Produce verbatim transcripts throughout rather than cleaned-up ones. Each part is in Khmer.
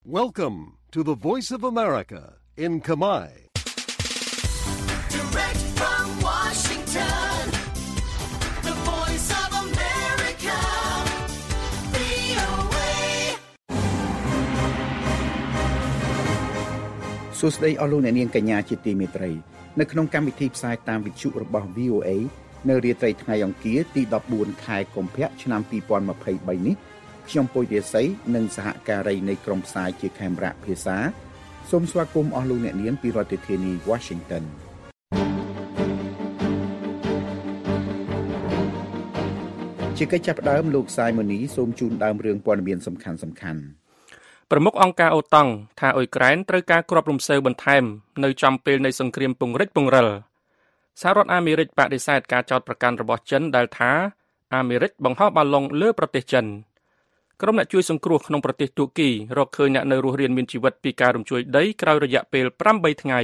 Welcome to the Voice of America in Khmer. Direct from Washington, the Voice of America, វី អូ เอសួស្តីអស់លោកអ្នកនាងកញ្ញាជាទីមេត្រីនៅក្នុងកម្មវិធីផ្សាយតាមវិទ្យុរបស់ វី អូ เอ នៅរាត្រីថ្ងៃអង្គារទីដប់បួនខែកុម្ភៈឆ្នាំពីរពាន់ម្ភៃបីនេះខ្ញុំពុយរាសីនិងសហការីនៃក្រុមផ្សាយជាខេមរៈភាសាសូមស្វាគមន៍អស់លោកអ្នកនាងពីរដ្ឋធានី Washington ជាកិច្ចចាប់ផ្ដើមលោកសាយម៉ូនីសូមជូនដើមរឿងព័ត៌មានសំខាន់សំខាន់ប្រមុខអង្គការអូតង់ថាអ៊ុយក្រែនត្រូវការគ្រាប់រំសេវបន្ថែមនៅចំពេលនៃសង្គ្រាមពង្រីកពង្រិលសហរដ្ឋអាមេរិកបដិសេធការចោទប្រកាន់របស់ចិនដែលថាអាមេរិកបង្ហោះបាឡុងលើប្រទេសចិនក្រុមអ្នកជួយសង្គ្រោះក្នុងប្រទេសទូគីរកឃើញអ្នកនៅរស់រានមានជីវិតពីការរំជួយដីក្រោយរយៈពេលប្រាំបីថ្ងៃ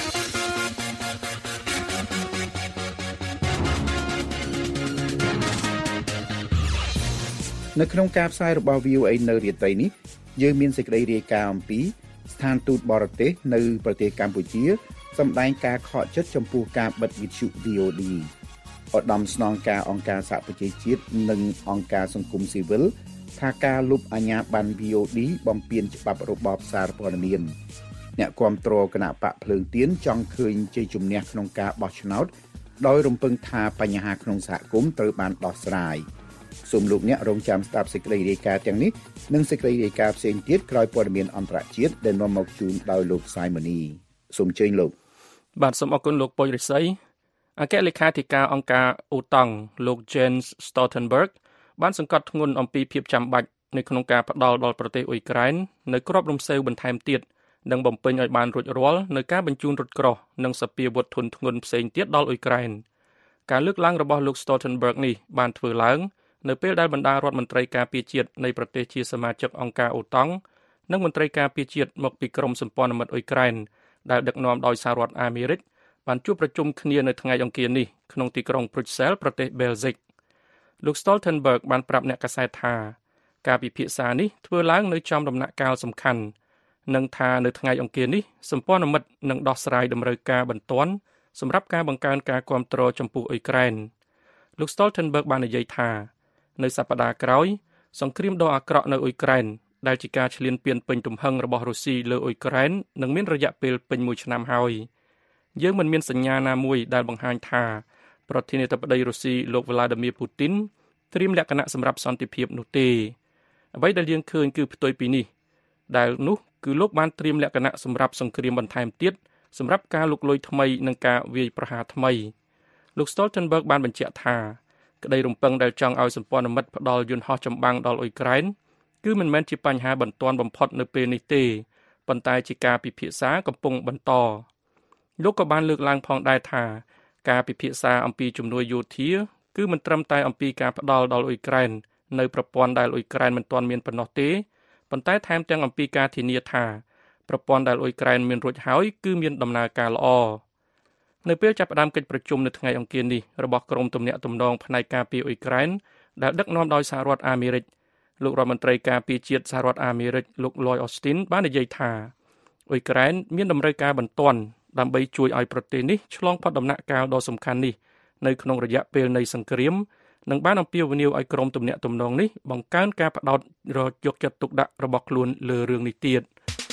នៅក្នុងការផ្សាយរបស់ វី អូ เอ នៅរាត្រីនេះយើងមានសេចក្តីរាយការណ៍អំពីស្ថានទូតបរទេសនៅប្រទេសកម្ពុជាសម្ដែងការខកចិត្តចំពោះការបិទវិទ្យុ វី អូ ឌី ឧត្តមស្នងការអង្គការសហប្រជាជាតិនិងអង្គការសង្គមស៊ីវិលថាការលុបអាជ្ញាប័ណ្ណ វី អូ ឌី បំពានច្បាប់របបសារព័ត៌មានអ្នកគាំទ្រគណៈបកភ្លើងទៀនចង់ឃើញជ័យជំនះក្នុងការបោះឆ្នោតដោយរំពឹងថាបញ្ហាក្នុងសហគមន៍ត្រូវបានដោះស្រាយសូមលោកអ្នករងចាំស្ដាប់សេចក្តីរាយការណ៍ទាំងនេះនិងសេចក្តីរាយការណ៍ផ្សេងទៀតក្រោយព័ត៌មានអន្តរជាតិដែលនាំមកជូនដោយលោកសាយម៉ូនីសូមអញ្ជើញលោកបាទសូមអរគុណលោកពុយរិស័យអគ្គលេខាធិការអង្គការអូតង់លោក Jens Stoltenberg បានសង្កត់ធ្ងន់អំពីភាពចាំបាច់នៅក្នុងការផ្ដល់ដល់ប្រទេសអ៊ុយក្រែននៅគ្រាប់រំសេវបន្ថែមទៀតនិងបំពេញឲ្យបានរួចរាល់នៅការបញ្ជូនរថក្រោះនិងសពាវុធធុនធ្ងន់ផ្សេងទៀតដល់អ៊ុយក្រែនការលើកឡើងរបស់លោក Stoltenberg នេះបានធ្វើឡើងនៅពេលដែលបណ្ដារដ្ឋមន្ត្រីការពារជាតិនៃប្រទេសជាសមាជិកអង្គការអូតង់និងមន្ត្រីការពារជាតិមកពីក្រមសម្ព័ន្ធមិត្តអ៊ុយក្រែនដែលដឹកនាំដោយសហរដ្ឋអាមេរិកបានជួបប្រជុំគ្នានៅថ្ងៃអង្គារនេះក្នុងទីក្រុង Brussels ប្រទេស Belgium លោក Stoltenberg បានប្រាប់អ្នកកាសែតថាការពិភាក្សានេះធ្វើឡើងនៅចំដំណាក់កាលសំខាន់និងថានៅថ្ងៃអង្គារនេះសម្ព័ន្ធមិត្តនឹងដោះស្រាយតម្រូវការបន្ទាន់សម្រាប់ការបង្កើនការគាំទ្រចំពោះអ៊ុយក្រែនលោក Stoltenberg បាននិយាយថានៅសប្តាហ៍ក្រោយសង្គ្រាមដ៏អាក្រក់នៅអ៊ុយក្រែនដែលជាការឈ្លានពានពេញទំហឹងរបស់រុស្ស៊ីលើអ៊ុយក្រែននឹងមានរយៈពេលពេញមួយឆ្នាំហើយយើងមិនមានសញ្ញាណាមួយដែលបង្ហាញថាប្រធានាធិបតីរុស្ស៊ីលោក Vladimir Putin ត្រៀមលក្ខណៈសម្រាប់សន្តិភាពនោះទេអ្វីដែលយើងឃើញគឺផ្ទុយពីនេះដែលនោះគឺលោកបានត្រៀមលក្ខណៈសម្រាប់សង្គ្រាមបន្ថែមទៀតសម្រាប់ការលុកលុយថ្មីនិងការវាយប្រហារថ្មីលោក Stoltenberg បានបញ្ជាក់ថាក្តីរំពឹងដែលចង់ឲ្យសម្ព័ន្ធមិត្តផ្ដល់យន្តហោះចម្បាំងដល់អ៊ុយក្រែនគឺមិនមែនជាបញ្ហាបន្ទាន់បំផុតនៅពេលនេះទេប៉ុន្តែជាការពិភាក្សាកំពុងបន្តលោកក៏បានលើកឡើងផងដែរថាការពិភាក្សាអំពីជំនួយយោធាគឺមិនត្រឹមតែអំពីការផ្ដល់ដល់អ៊ុយក្រែននៅប្រព័ន្ធដែលអ៊ុយក្រែនមិនទាន់មានប៉ុណ្ណោះទេប៉ុន្តែថែមទាំងអំពីការធានាថាប្រព័ន្ធដែលអ៊ុយក្រែនមានរួចហើយគឺមានដំណើរការល្អនៅពេលចាប់ផ្ដើមកិច្ចប្រជុំនៅថ្ងៃអង្គារនេះរបស់ក្រុមទំនាក់ទំនងផ្នែកការពារអ៊ុយក្រែនដែលដឹកនាំដោយសហរដ្ឋអាមេរិកលោករដ្ឋមន្ត្រីការពារជាតិសហរដ្ឋអាមេរិកលោក Lloyd Austin បាននិយាយថាអ៊ុយក្រែនមានតម្រូវការបន្ទាន់ដើម្បីជួយឲ្យប្រទេសនេះឆ្លងផុតដំណាក់កាលដ៏សំខាន់នេះនៅក្នុងរយៈពេលនៃសង្គ្រាមនិងបានអំពាវនាវឲ្យក្រុមទំនាក់ទំនងនេះបង្កើនការផ្ដោតយកចិត្តទុកដាក់របស់ខ្លួនលើរឿងនេះទៀត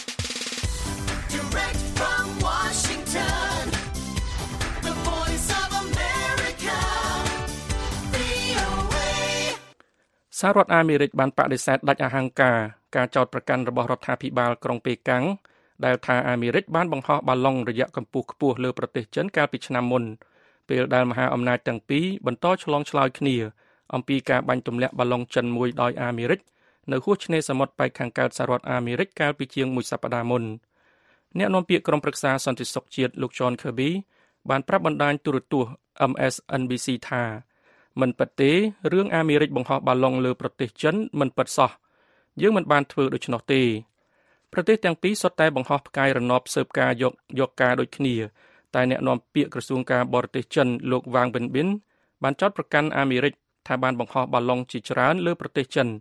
សហរដ្ឋអាមេរិកបានបដិសេធដាច់អហង្ការការចោទប្រកាន់របស់រដ្ឋាភិបាលក្រុងប៉េកាំងដែលថាអាមេរិកបានបង្ហោះបាឡុងរយៈកម្ពស់ខ្ពស់លើប្រទេសចិនកាលពីឆ្នាំមុនពេលដែលមហាអំណាចទាំងពីរបន្តឆ្លងឆ្លើយគ្នាអំពីការបាញ់ទម្លាក់បាឡុងចិនមួយដោយអាមេរិកនៅហួសឆ្នេរសមុទ្រប៉ែកខាងកើតសហរដ្ឋអាមេរិកកាលពីជាងមួយសប្តាហ៍មុនអ្នកនាំពាក្យក្រុមប្រឹក្សាសន្តិសុខជាតិលោក John Kirby បានប្រាប់បណ្ដាញទូរទស្សន៍ អឹម អេស អិន ប៊ី ស៊ី ថាមិនពិតទេរឿងអាមេរិកបង្ហោះបាឡុងលើប្រទេសចិនមិនពិតសោះយើងមិនបានធ្វើដូច្នោះទេប្រទេសទាំងពីរសុទ្ធតែបង្ហោះផ្កាយរណបស៊ើបការយកយកការដូចគ្នាតែអ្នកនាំពាក្យក្រសួងការបរទេសចិនលោកវ៉ាងប៊ិនប៊ិនបានចោទប្រកាន់អាមេរិកថាបានបង្ហោះបាឡុងជាច្រើនលើប្រទេសចិន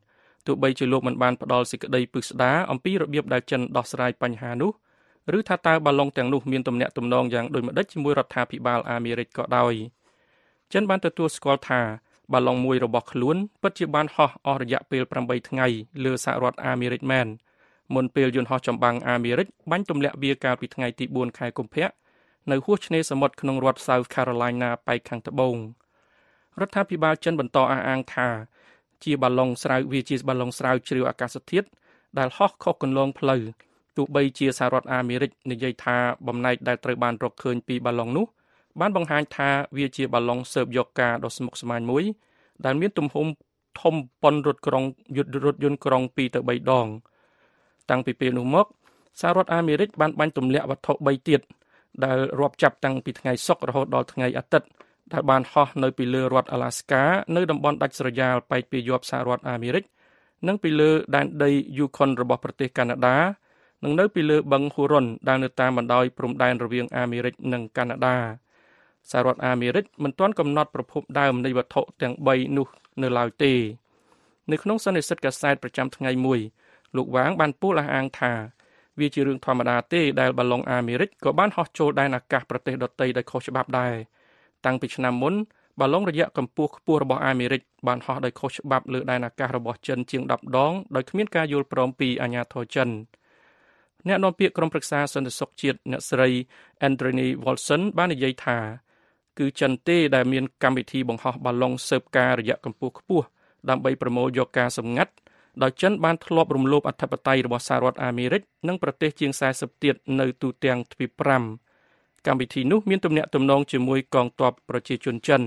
ទោះបីជាលោកមិនបានផ្ដល់សេចក្តីពិស្ដារអំពីរបៀបដែលចិនដោះស្រាយបញ្ហានោះឬថាតើបាឡុងទាំងនោះមានទំនាក់ទំនងយ៉ាងដូចម្តេចជាមួយរដ្ឋាភិបាលអាមេរិកក៏ដោយចិនបានទទួលស្គាល់ថាបាឡុងមួយរបស់ខ្លួនពិតជាបានហោះអស់រយៈពេលប្រាំបីថ្ងៃលើសហរដ្ឋអាមេរិកមែនមុនពេលយន្តហោះចម្បាំងអាមេរិកបាញ់ទម្លាក់វាកាលពីថ្ងៃទីបួនខែកុម្ភៈនៅហួសឆ្នេរសមុទ្រក្នុងរដ្ឋ South Carolina ប៉ែកខាងត្បូងរដ្ឋាភិបាលចិនបន្តអះអាងថាជាបាឡុងស្រាវវាជាបាឡុងស្រាវជ្រាវអាកាសធាតុដែលហោះខុសគន្លងផ្លូវទោះបីជាសហរដ្ឋអាមេរិកនិយាយថាបំណែកដែលត្រូវបានរកឃើញពីបាឡុងនោះបានបង្ហាញថាវាជាបាឡុងស៊ើបយកការដ៏ស្មុគស្មាញមួយដែលមានទំហំធំប៉ុនរថក្រុងយុទ្ធរថយន្តក្រុងពីរទៅបីដងតាំងពីពេលនោះមកសហរដ្ឋអាមេរិកបានបាញ់ទម្លាក់វត្ថុបីទៀតដែលរាប់ចាប់តាំងពីថ្ងៃសុក្ររហូតដល់ថ្ងៃអាទិត្យដែលបានហោះនៅពីលើរដ្ឋអាឡាស្កានៅតំបន់ដាច់ស្រយាលប៉ែកពីយប់សហរដ្ឋអាមេរិកនិងពីលើដែនដីយូខុនរបស់ប្រទេសកាណាដានិងនៅពីលើបឹងហ៊ូរុនដែលនៅតាមបណ្ដោយព្រំដែនរវាងអាមេរិកនិងកាណាដាសហរដ្ឋអាមេរិកមិនទាន់កំណត់ប្រភពដើមនៃវត្ថុទាំងបីនោះនៅឡើយទេនៅក្នុងសន្និសីទកាសែតប្រចាំថ្ងៃមួយលោកវាងបានពោលអះអាងថាវាជារឿងធម្មតាទេដែលបាឡុងអាមេរិកក៏បានហោះចូលដែនអាកាសប្រទេសដទៃដោយខុសច្បាប់ដែរតាំងពីឆ្នាំមុនបាឡុងរយៈកម្ពស់ខ្ពស់របស់អាមេរិកបានហោះដោយខុសច្បាប់លើដែនអាកាសរបស់ចិនជាងដប់ដងដោយគ្មានការយល់ព្រមពីអាជ្ញាធរចិនអ្នកនាំពាក្យក្រុមប្រឹក្សាសន្តិសុខជាតិអ្នកស្រី Andreni Wilson បាននិយាយថាគឺចិនទេដែលមានកម្មវិធីបង្ហោះបាឡុងស៊ើបការរយៈកម្ពស់ខ្ពស់ដើម្បីប្រមូលយកការសម្ងាត់ដោយចិនបានធ្លាប់រំលោភអធិបតេយ្យរបស់សហរដ្ឋអាមេរិកនិងប្រទេសជាងសែសិបទៀតនៅទូទាំងទ្វីបប្រាំកម្មវិធីនោះមានទំនាក់ទំនងជាមួយកងទ័ពប្រជាជនចិន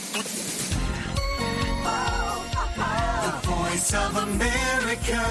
The Voice of America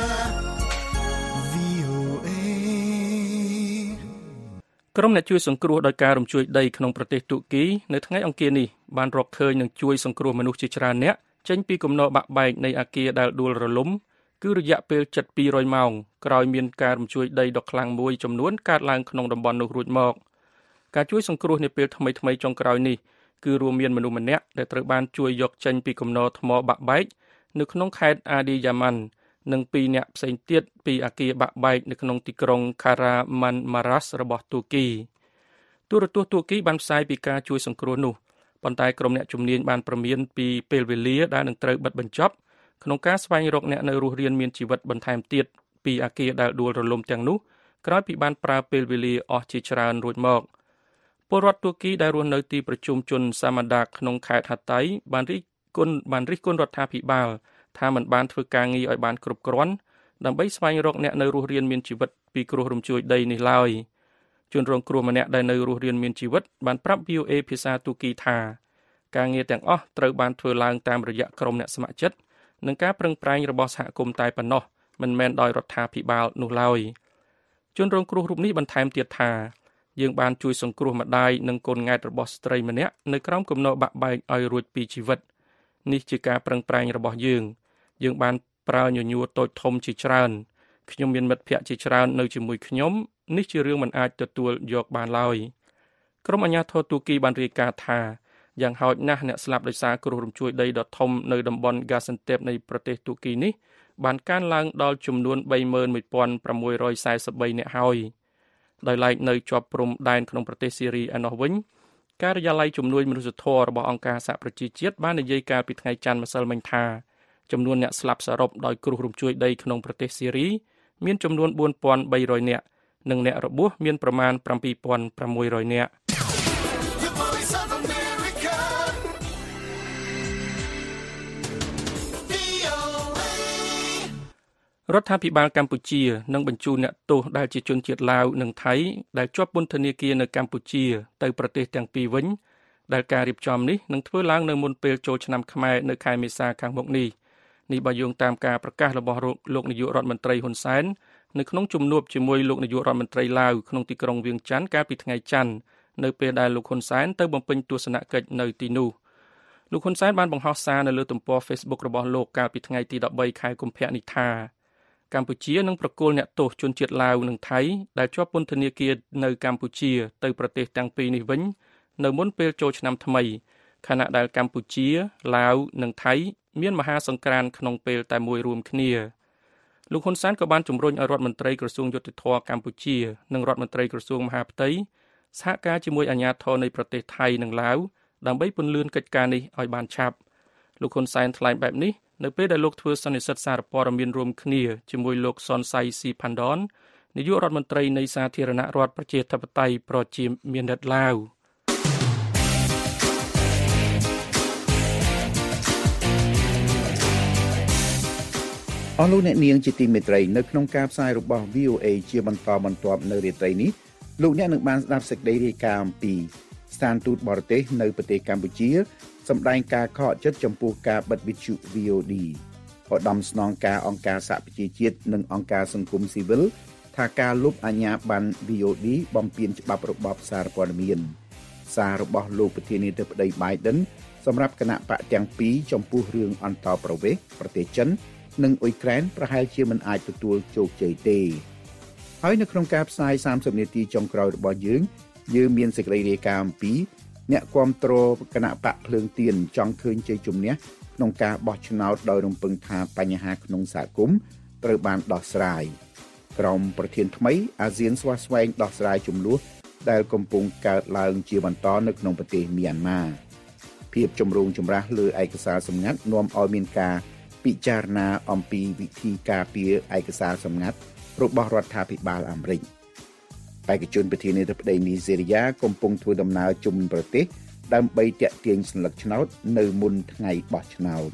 ក្រុមអ្នកជួយសង្គ្រោះដោយការរំជួយដីក្នុងប្រទេសទូគីនៅថ្ងៃអង្គារនេះបានរកឃើញនិងជួយសង្គ្រោះមនុស្សជាច្រើនអ្នកចេញពីគំនរបាក់បែកនៃអគារដែលដួលរលំគឺរយៈពេលជិតពីររយម៉ោងក្រោយមានការរំជួយដីដ៏ខ្លាំងមួយចំនួនកើតឡើងក្នុងតំបន់នោះរួចមកការជួយសង្គ្រោះនាពេលថ្មីៗចុងក្រោយនេះគឺរួមមានមនុស្សម្នាក់ដែលត្រូវបានជួយយកចេញពីគំនរថ្មបាក់បែកនៅក្នុងខេត្តអាឌីយ៉ាម៉ាន់និងពីរនាក់ផ្សេងទៀតពីអគារបាក់បែកនៅក្នុងទីក្រុងខារ៉ាម៉ាន់ម៉ារ៉ាសរបស់ទូគីទូរទស្សន៍ទូគីបានផ្សាយពីការជួយសង្គ្រោះនោះប៉ុន្តែក្រុមអ្នកជំនាញបានព្រមានពីពេលវេលាដែលនឹងត្រូវបិទបញ្ចប់ក្នុងការស្វែងរកអ្នកនៅរស់រានមានជីវិតបន្ថែមទៀតពីអគារដែលដួលរលំទាំងនោះក្រោយពីបានប្រើពេលវេលាអស់ជាច្រើនរួចមកពលរដ្ឋទូគីដែលរស់នៅទីប្រជុំជនសាម៉ាដាក្នុងខេត្តហាតៃបានរិះគន់បានរិះគន់រដ្ឋាភិបាលថាមិនបានធ្វើការងារឲ្យបានគ្រប់គ្រាន់ដើម្បីស្វែងរកអ្នកនៅរស់រានមានជីវិតពីគ្រោះរំជួយដីនេះឡើយជនរងគ្រោះម្នាក់ដែលនៅរស់រានមានជីវិតបានប្រាប់ វី អូ អេ ភាសាទូគីថាការងារទាំងអស់ត្រូវបានធ្វើឡើងតាមរយៈក្រុមអ្នកស្ម័គ្រចិត្តនិងការប្រឹងប្រែងរបស់សហគមន៍តែប៉ុណ្ណោះមិនមែនដោយរដ្ឋាភិបាលនោះឡើយជនរងគ្រោះរូបនេះបន្ថែមទៀតថាយើងបានជួយសង្គ្រោះម្ដាយនិងកូនង៉ែតរបស់ស្ត្រីម្នាក់នៅក្រោមគំនរបាក់បែកឲ្យរួចពីជីវិតនេះជាការប្រឹងប្រែងរបស់យើងយើងបានប្រើញញួរតូចធំជាច្រើនខ្ញុំមានមិត្តភ័ក្តិជាច្រើននៅជាមួយខ្ញុំនេះជារឿងមិនអាចទទួលយកបានឡើយក្រុមអាជ្ញាធរទូគីបានរាយការណ៍ថាយ៉ាងហោចណាស់អ្នកស្លាប់ដោយសារគ្រោះរំជួយដីដ៏ធំនៅតំបន់ Gaziantep នៃប្រទេសទូគីនេះបានកើនឡើងដល់ចំនួន បីម៉ឺនមួយពាន់ប្រាំមួយរយសែសិបបី នាក់ហើយដោយឡែកនៅជាប់ព្រំដែនក្នុងប្រទេសស៊ីរីឯណោះវិញការិយាល័យជំនួយមនុស្សធម៌របស់អង្គការសហប្រជាជាតិបាននិយាយកាលពីថ្ងៃច័ន្ទម្សិលមិញថាចំនួនអ្នកស្លាប់សរុបដោយគ្រោះរំជួយដីក្នុងប្រទេសស៊ីរីមានចំនួន បួនពាន់បីរយ នាក់និងអ្នករបួសមានប្រមាណ ប្រាំពីរពាន់ប្រាំមួយរយ នាក់រដ្ឋាភិបាលកម្ពុជានឹងបញ្ជូនអ្នកទោសដែលជាជនជាតិឡាវនិងថៃដែលជាប់ពន្ធនាគារនៅកម្ពុជាទៅប្រទេសទាំងពីរវិញដែលការរៀបចំនេះនឹងធ្វើឡើងនៅមុនពេលចូលឆ្នាំខ្មែរនៅខែមេសាខាងមុខនេះនេះបើយោងតាមការប្រកាសរបស់លោកនាយករដ្ឋមន្ត្រីហ៊ុនសែននៅក្នុងជំនួបជាមួយលោកនាយករដ្ឋមន្ត្រីឡាវក្នុងទីក្រុងវៀងច័ន្ទកាលពីថ្ងៃច័ន្ទនៅពេលដែលលោកហ៊ុនសែនទៅបំពេញទស្សនកិច្ចនៅទីនោះលោកហ៊ុនសែនបានបង្ហោះសារនៅលើទំព័រ Facebook របស់លោកកាលពីថ្ងៃទីដប់បីខែកុម្ភៈនេះថាកម្ពុជានឹងប្រគល់អ្នកទោសជនជាតិឡាវនិងថៃដែលជាប់ពន្ធនាគារនៅកម្ពុជាទៅប្រទេសទាំងពីរនេះវិញនៅមុនពេលចូលឆ្នាំថ្មីខណៈដែលកម្ពុជាឡាវនិងថៃមានមហាសង្គ្រាមក្នុងពេលតែមួយរួមគ្នាលោកហ៊ុនសែនក៏បានជំរុញឲ្យរដ្ឋមន្ត្រីក្រសួងយុតិធធម៌កម្ពុជានិងរដ្ឋមន្ត្រីក្រសួងមហាផ្ទៃសហការជាមួយអាជ្ញាធរនៃប្រទេសថៃនិងឡាវដើម្បីពន្យាកិច្ចការនេះឲ្យបានឆាប់លោកហ៊ុនសែនថ្លែងបែបនេះនៅពេលដែលលោកធ្វើសន្និសីទសារព័ត៌មានរួមគ្នាជាមួយលោកសុនសៃស៊ីផាន់ដននាយករដ្ឋមន្ត្រីនៃសាធារណរដ្ឋប្រជាធិបតេយ្យប្រជាមានិតឡាវអស់លោកអ្នកនាងជាទីមេត្រីនៅក្នុងការផ្សាយរបស់ វី អូ អេ ជាបន្តបន្ទាប់នៅរាត្រីនេះលោកអ្នកនឹងបានស្ដាប់សេចក្តីរាយការណ៍អំពីស្ថានទូតបរទេសនៅប្រទេសកម្ពុជាសម្ដែងការខកចិត្តចំពោះការបិទវិទ្យុ វី អូ ឌី ឧត្តមស្នងការអង្គការសហប្រជាជាតិនិងអង្គការសង្គមស៊ីវិលថាការលុបអាជ្ញាប័ណ្ណ វី អូ ឌី បំពានច្បាប់របបសារព័ត៌មានសាររបស់លោកប្រធានាធិបតី Biden សម្រាប់គណៈបកទាំងពីរចំពោះរឿងអន្តរប្រវេសន៍ប្រទេសចិននិងអ៊ុយក្រែនប្រហែលជាមិនអាចទទួលជោគជ័យទេហើយនៅក្នុងការផ្សាយសាមសិបនាទីចុងក្រោយរបស់យើងយើងមានសេចក្តីរាយការណ៍អំពីអ្នកគាំទ្រគណៈបកភ្លើងទៀនចង់ឃើញជ័យជំនះក្នុងការបោះឆ្នោតដោយរំពឹងថាបញ្ហាក្នុងសហគមន៍ត្រូវបានដោះស្រាយក្រមប្រធានថ្មីអាស៊ានស្វាស្វែងដោះស្រាយជម្លោះដែលកំពុងកើតឡើងជាបន្តនៅក្នុងប្រទេសមីយ៉ាន់ម៉ាភាពចម្រូងចម្រាសលើឯកសារសម្ងាត់នាំឲ្យមានការពិចារណាអំពីវិធីការពារឯកសារសម្ងាត់របស់រដ្ឋាភិបាលអាមេរិកបេក្ខជនប្រធានាធិបតីនីហ្សេរីយ៉ាកំពុងធ្វើដំណើរជុំប្រទេសដើម្បីទាក់ទាញសន្លឹកឆ្នោតនៅមុនថ្ងៃបោះឆ្នោត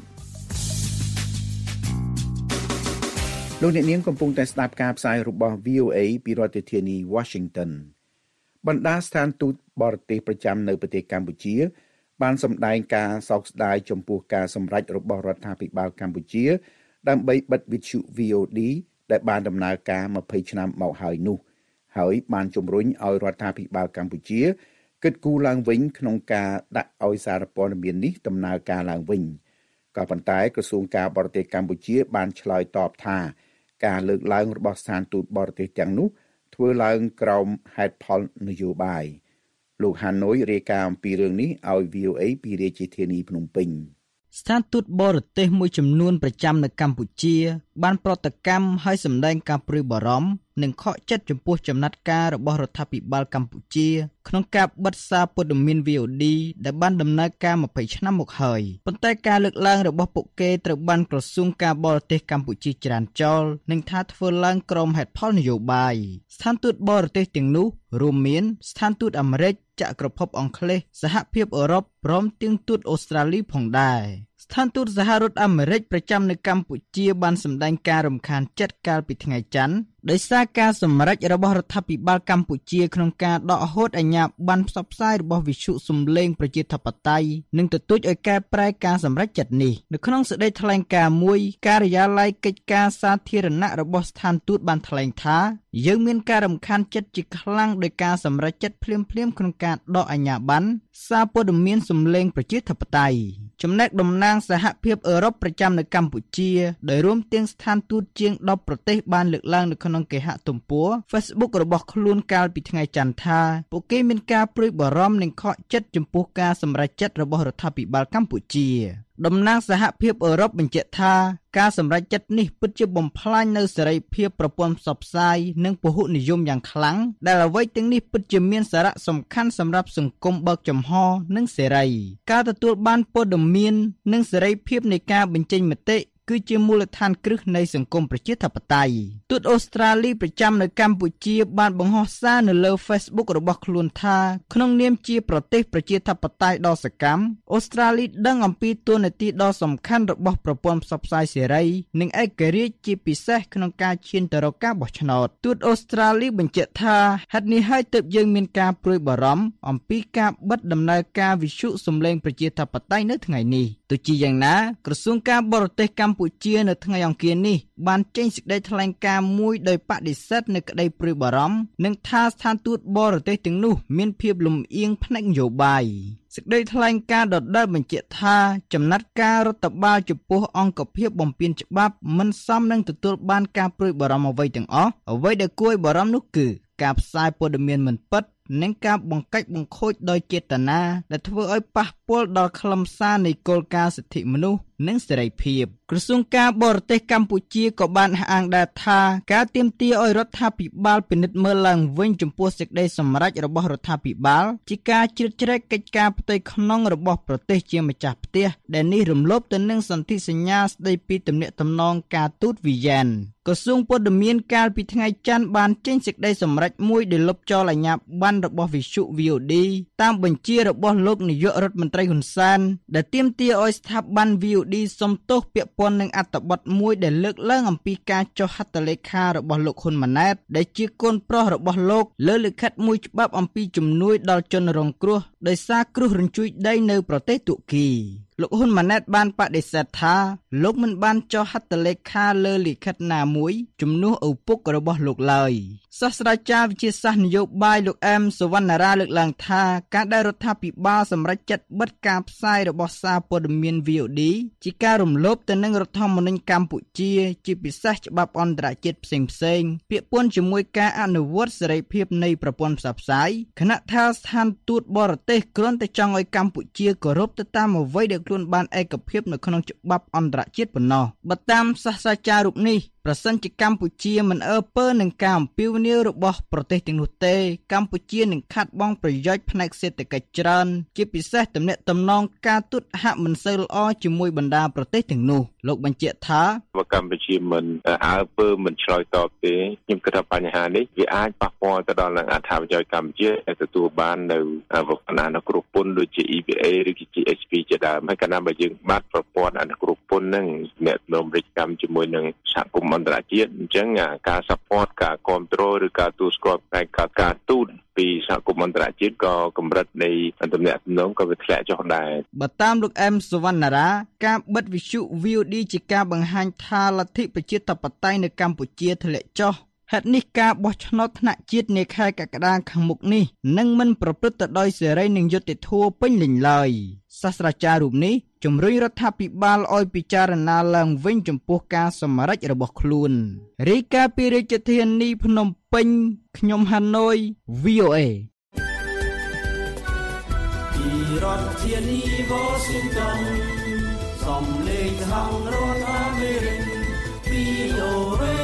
លោកអ្នកនាងកំពុងតែស្ដាប់ការផ្សាយរបស់ វី អូ អេ ពីរដ្ឋធានី Washington បណ្ដាស្ថានទូតបរទេសប្រចាំនៅប្រទេសកម្ពុជាបានសម្ដែងការសោកស្ដាយចំពោះការសម្រេចរបស់រដ្ឋាភិបាលកម្ពុជាដើម្បីបិទវិទ្យុ វី អូ ឌី ដែលបានដំណើរការยี่สิบឆ្នាំមកហើយនោះហើយបានជំរុញឲ្យរដ្ឋាភិបាលកម្ពុជាគិតគូរឡើងវិញក្នុងការដាក់ឲ្យសារព័ត៌មាននេះដំណើរការឡើងវិញក៏ប៉ុន្តែក្រសួងការបរទេសកម្ពុជាបានឆ្លើយតបថាការលើកឡើងរបស់ស្ថានទូតបរទេសទាំងនោះធ្វើឡើងក្រោមហេតុផលនយោបាយលោកហាណូយរាយការណ៍អំពីរឿងនេះឲ្យ វី អូ អេ ពីរាជធានីភ្នំពេញស្ថានទូតបរទេសមួយចំនួនប្រចាំនៅកម្ពុជាបានប្រតិកម្មឲ្យសម្ដែងការព្រួយបារម្ភនិងខកចិត្តចំពោះចំណាត់ការរបស់រដ្ឋាភិបាលកម្ពុជាក្នុងការបិទសារព័ត៌មាន វី អូ ឌី ដែលបានដំណើរការยี่สิบឆ្នាំមកហើយប៉ុន្តែការលើកឡើងរបស់ពួកគេត្រូវបានក្រសួងការបរទេសកម្ពុជាច្រានចោលនិងថាធ្វើឡើងក្រោមហេតុផលនយោបាយស្ថានទូតបរទេសទាំងនោះរួមមានស្ថានទូតអាមេរិកចក្រភពអង់គ្លេសសហភាពអឺរ៉ុបព្រមទាំងទូតអូស្ត្រាលីផងដែរស្ថានទូតសហរដ្ឋអាមេរិកប្រចាំនៅកម្ពុជាបានសម្ដែងការរំខានចិត្តកាលពីថ្ងៃច័ន្ទដោយសារការសម្រេចរបស់រដ្ឋាភិបាលកម្ពុជាក្នុងការដកហូតអាជ្ញាប័ណ្ណផ្សព្វផ្សាយរបស់វិទ្យុសំឡេងប្រជាធិបតេយ្យនិងទទូចឲ្យកែប្រែការសម្រេចចិត្តនេះនៅក្នុងសេចក្តីថ្លែងការណ៍មួយការិយាល័យកិច្ចការសាធារណៈរបស់ស្ថានទូតបានថ្លែងថាយើងមានការរំខានចិត្តជាខ្លាំងដោយការសម្រេចចិត្តភ្លាមៗក្នុងការដកអាជ្ញាប័ណ្ណសារព័ត៌មានសំឡេងប្រជាធិបតេយ្យចំណែកតំណាងសហភាពអឺរ៉ុបប្រចាំនៅកម្ពុជាដោយរួមទាំងស្ថានទូតជាងដប់ប្រទេសបានលើកឡើងនៅក្នុងគេហទំព័រ Facebook របស់ខ្លួនកាលពីថ្ងៃច័ន្ទថាពួកគេមានការព្រួយបារម្ភនិងខកចិត្តចំពោះការសម្រេចចិត្តរបស់រដ្ឋាភិបាលកម្ពុជាតំណាងសហភាពអឺរ៉ុបបញ្ជាក់ថាការសម្រេចចិត្តនេះពិតជាបំផ្លាញនូវសេរីភាពប្រព័ន្ធផ្សព្វផ្សាយនិងពហុនិយមយ៉ាងខ្លាំងដែលអ្វីទាំងនេះពិតជាមានសារៈសំខាន់សម្រាប់សង្គមបើកចំហនិងសេរីការទទួលបានព័ត៌មាននិងសេរីភាពនៃការបញ្ចេញមតិគឺជាមូលដ្ឋានគ្រឹះនៃសង្គមប្រជាធិបតេយ្យទូតអូស្ត្រាលីប្រចាំនៅកម្ពុជាបានបង្ហោះសារនៅលើ Facebook របស់ខ្លួនថាក្នុងនាមជាប្រទេសប្រជាធិបតេយ្យដ៏សកម្មអូស្ត្រាលីដឹងអំពីតួនាទីដ៏សំខាន់របស់ប្រព័ន្ធផ្សព្វផ្សាយសេរីនិងឯករាជ្យជាពិសេសក្នុងការឈានទៅរកការបោះឆ្នោតទូតអូស្ត្រាលីបញ្ជាក់ថាហេតុនេះហើយទើបយើងមានការព្រួយបារម្ភអំពីការបិទដំណើរការវិទ្យុសំឡេងប្រជាធិបតេយ្យនៅថ្ងៃនេះទោះជាយ៉ាងណាក្រសួងការបរទេសកម្ពុជានៅថ្ងៃអង្គារនេះបានចេញសេចក្តីថ្លែងការណ៍មួយដោយបដិសេធនៅក្តីព្រួយបារម្ភនិងថាស្ថានទូតបរទេសទាំងនោះមានភាពលំអៀងផ្នែកនយោបាយសេចក្តីថ្លែងការណ៍ដដែលបញ្ជាក់ថាចំណាត់ការរដ្ឋបាលចំពោះអង្គភាពបំពានច្បាប់មិនសមនឹងទទួលបានការព្រួយបារម្ភអ្វីទាំងអស់អ្វីដែលគួរឲ្យបារម្ភនោះគឺការផ្សាយព័ត៌មានមិនពិតនិងការបង្កាច់បង្ខូចដោយចេតនាដែលធ្វើឲ្យប៉ះពលដល់ខ្លឹមសារនៃគោលការណ៍សិទ្ធិមនុស្សនិងសេរីភាពក្រសួងការបរទេសកម្ពុជាក៏បានអះអាងដែរថាការទាមទារឲ្យរដ្ឋាភិបាលពិនិត្យមើលឡើងវិញចំពោះសេចក្តីសម្រេចរបស់រដ្ឋាភិបាលជាការជ្រៀតជ្រែកកិច្ចការផ្ទៃក្នុងរបស់ប្រទេសជាម្ចាស់ផ្ទះដែលនេះរំលោភទៅនឹងសន្ធិសញ្ញាស្តីពីទំនាក់ទំនងការទូតវីយ៉ែនក្រសួងព័ត៌មានកាលពីថ្ងៃច័ន្ទបានចេញសេចក្តីសម្រេចមួយដែលលុបចោលអាជ្ញាប័ណ្ណរបស់វិទ្យុ វី អូ ឌី តាមបញ្ជារបស់លោកនាយករដ្ឋមន្ត្រីហ៊ុនសែនដែលទាមទារឲ្យស្ថាប័ន វី អូ ឌី សុំទោសពាក់ព័ន្ធនឹងអត្ថបទមួយដែលលើកឡើងអំពីការចុះហត្ថលេខារបស់លោកហ៊ុនម៉ាណែតដែលជាកូនប្រុសរបស់លោកលើលិខិតមួយច្បាប់អំពីជំនួយដល់ជនរងគ្រោះដោយសារគ្រោះរញ្ជួយដីនៅប្រទេសតុរគីលោកហ៊ុនម៉ាណែតបានបដិសេធថាលោកមិនបានចុះហត្ថលេខាលើលិខិតណាមួយជំនួសឪពុករបស់លោកឡើយសាស្ត្រាចារ្យវិទ្យាសាស្ត្រនយោបាយលោកអែមសវណ្ណារាលើកឡើងថាការដែលរដ្ឋាភិបាលសម្រេចចិត្តបិទការផ្សាយរបស់សារព័ត៌មាន វី អូ ឌី ជាការរំលោភទៅនឹងរដ្ឋធម្មនុញ្ញកម្ពុជាជាពិសេសច្បាប់អន្តរជាតិផ្សេងផ្សេងពាក់ព័ន្ធជាមួយការអនុវត្តសេរីភាពនៃប្រព័ន្ធផ្សព្វផ្សាយគណៈថាស្ថានទូតបរទេសគ្រាន់តែចង់ឲ្យកម្ពុជាគោរពទៅតាមអ្វីដែលខ្លួនបានឯកភាពនៅក្នុងច្បាប់អន្តរជាតិប៉ុណ្ណោះបើតាមសាស្ត្រាចារ្យរូបនេះប្រសិនជាកម្ពុជាមិនអើពើនឹងការអំពាវនាវរបស់ប្រទេសទាំងនោះទេកម្ពុជានឹងខាត់បងប្រយោជន៍ផ្នែកសេដ្ឋកិច្ចច្រើនជាពិសេសទំនាក់ទំនងការទូតហាក់មិនសូវល្អជាមួយបណ្ដាប្រទេសទាំងនោះលោកបញ្ជាក់ថាបើកម្ពុជាមិនអើពើមិនឆ្លើយតបទេខ្ញុំគិតថាបញ្ហានេះវាអាចប៉ះពាល់ទៅដល់អត្ថប្រយោជន៍កម្ពុជាដែលទទួលបាននៅវគ្គអនុគ្រោះពន្ធដូចជា អ៊ី វី អេ ឬក៏ ជី អេស ពី ជាដើមហើយកាលណាបើយើងបាត់ប្រព័ន្ធអនុគ្រោះពន្ធនឹងអ្នកនំរិចកម្មជាមួយនឹងសហគមន៍អន្តរជាតិអញ្ចឹងការ support ការគ្រប់គ្រងឬការទូតស្គាល់ផ្នែកការទូតពីសហគមន៍អន្តរជាតិក៏កម្រិតនៃទំនាក់ទំនងក៏វាធ្លាក់ចុះដែរបើតាមលោកអែមសវណ្ណារាការបិទវិទ្យុ វី អូ ឌី ជាការបង្ហាញថាលទ្ធិប្រជាធិបតេយ្យនៅកម្ពុជាធ្លាក់ចុះហេតុនេះការបោះឆ្នោតថ្នាក់ជាតិនាខែកក្កដាខាងមុខនេះនឹងមិនប្រព្រឹត្តទៅដោយសេរីនិងយុត្តិធម៌ពេញលេញឡើយសាស្ត្រាចារ្យរូបនេះជំរុញរដ្ឋាភិបាលឲ្យពិចារណាឡើងវិញចំពោះការសម្រេចរបស់ខ្លួនរាយការណ៍ពីរាជធានីភ្នំពេញខ្ញុំហាណូយ វី អូ អេពីរដ្ឋធានី Washington សំឡេងហៅរដ្ឋអាមេរិក វី អូ អេ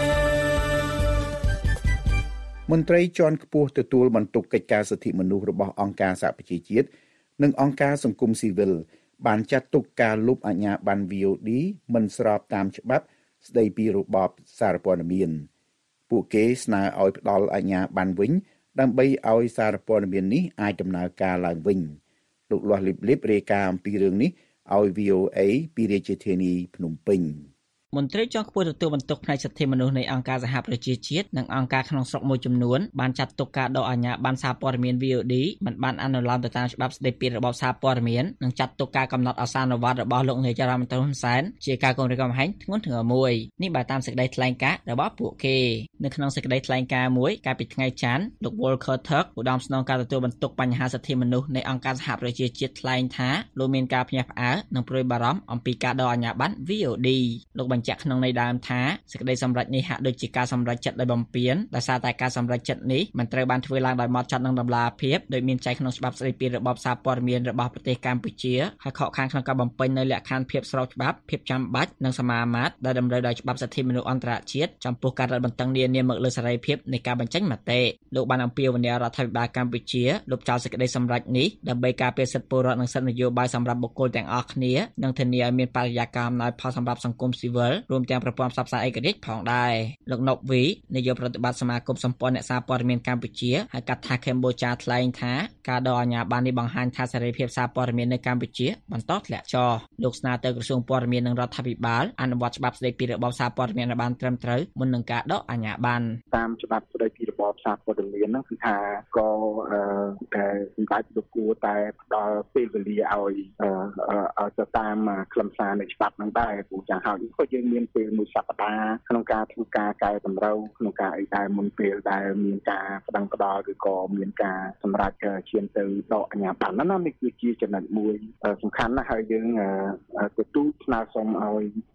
មន្ត្រីជាន់ខ្ពស់ទទួលបន្ទុកកិច្ចការសិទ្ធិមនុស្សរបស់អង្គការសហប្រជាជាតិនិងអង្គការសង្គមស៊ីវិលបានចាត់ទុកការលុបអាជ្ញាប័ណ្ណ វី អូ ឌី មិនស្របតាមច្បាប់ស្តីពីរបបសារព័ត៌មានពួកគេស្នើឲ្យផ្ដល់អាជ្ញាប័ណ្ណវិញដើម្បីឲ្យសារព័ត៌មាននេះអាចដំណើរការឡើងវិញលោកលាស់លីបលីបរាយការណ៍អំពីរឿងនេះឲ្យ វី អូ អេ ពីរាជធានីភ្នំពេញមន្ត្រីជាន់ខ្ពស់ទទួលបន្ទុកផ្នែកសិទ្ធិមនុស្សនៃអង្គការសហប្រជាជាតិនិងអង្គការក្នុងស្រុកមួយចំនួនបានចាត់ទុកការដកអាជ្ញាប័ណ្ណសារព័ត៌មាន វី អូ ឌី មិនបានអនុលោមទៅតាមច្បាប់ស្តីពីរបបសារព័ត៌មាននិងចាត់ទុកការកំណត់ឱសានុវត្តរបស់លោកនាយរដ្ឋមន្ត្រីហ៊ុនសែនជាការគំរាមកំហែងធ្ងន់ធ្ងរមួយនេះបើតាមសេចក្តីថ្លែងការណ៍របស់ពួកគេនៅក្នុងសេចក្តីថ្លែងការណ៍មួយកាលពីថ្ងៃច័ន្ទលោក Volker Turk ឧត្តមស្នងការទទួលបន្ទុកបញ្ហាសិទ្ធិមនុស្សនៃអង្គការសហប្រជាជាតិថ្លែងថាលោកមានការភ្ញាក់ផ្អើលនិងព្រួយបារម្ភអំពីការដកអាជ្ញាប័ណ្ណ វី អូ ឌី លោកបញ្ជាក់ក្នុងន័យដើមថាសេចក្តីសម្រេចនេះហាក់ដូចជាការសម្រេចចិត្តដោយបំពានដោយសារតែការសម្រេចចិត្តនេះមិនត្រូវបានធ្វើឡើងដោយហ្មត់ចត់និងតម្លាភាពដោយមានចែងក្នុងច្បាប់ស្តីពីរបបសារព័ត៌មានរបស់ប្រទេសកម្ពុជាហើយខកខានក្នុងការបំពេញនូវលក្ខខណ្ឌភាពស្របច្បាប់ភាពចាំបាច់និងសមាមាត្រដែលតម្រូវដោយច្បាប់សិទ្ធិមនុស្សអន្តរជាតិចំពោះការរឹតបន្តឹងនានាមកលើសេរីភាពនៃការបញ្ចេញមតិលោកបានអំពាវនាវរដ្ឋាភិបាលកម្ពុជាលុបចោលសេចក្តីសម្រេចនេះដើម្បីការពារសិទ្ធិពលរដ្ឋនិងសិទ្ធិនយោបាយសម្រាប់បុគ្គលទាំងអស់គ្នានិងធានាឲ្យមានបរិយាកាសអំណោយផលសម្រាប់សង្គមស៊ីវិលរួមទាំងប្រព័ន្ធផ្សព្វផ្សាយឯករាជ្យផងដែរលោកណុកវីនាយកប្រតិបត្តិសមាគមសម្ព័ន្ធអ្នកសារព័ត៌មានកម្ពុជាហៅកាត់ថាកម្ពុជាថ្លែងថាការដកអាជ្ញាប័ណ្ណនេះបង្ហាញថាសេរីភាពសារព័ត៌មាននៅកម្ពុជាបន្តធ្លាក់ចុះលោកស្នើទៅក្រសួងព័ត៌មាននិងរដ្ឋាភិបាលអនុវត្តច្បាប់ស្តីពីរបបសារព័ត៌មានឲ្យបានត្រឹមត្រូវមុននឹងការដកអាជ្ញាប័ណ្ណតាមច្បាប់ស្តីពីរបបសារព័ត៌មានហ្នឹងគឺថាក៏តែសម្ដេចលោកគួរតែផ្ដល់ពេលវេលាឲ្យឲ្យទៅតាមខ្លឹមសារនៃច្បាប់ហ្នឹងដែរព្រោះយ៉ាងហោចក៏យើងមានពេលមួយសប្តាហ៍ក្នុងការធ្វើការកែតម្រូវក្នុងការអីដែរមុនពេលដែលមានការផ្ដឹងផ្ដល់ឬក៏មានការសម្រេចឈានទៅដកអាជ្ញាប័ណ្ណហ្នឹងណានេះគឺជាចំណុចមួយសំខាន់ណាស់ហើយយើងទទួលស្នើសុំឲ្យ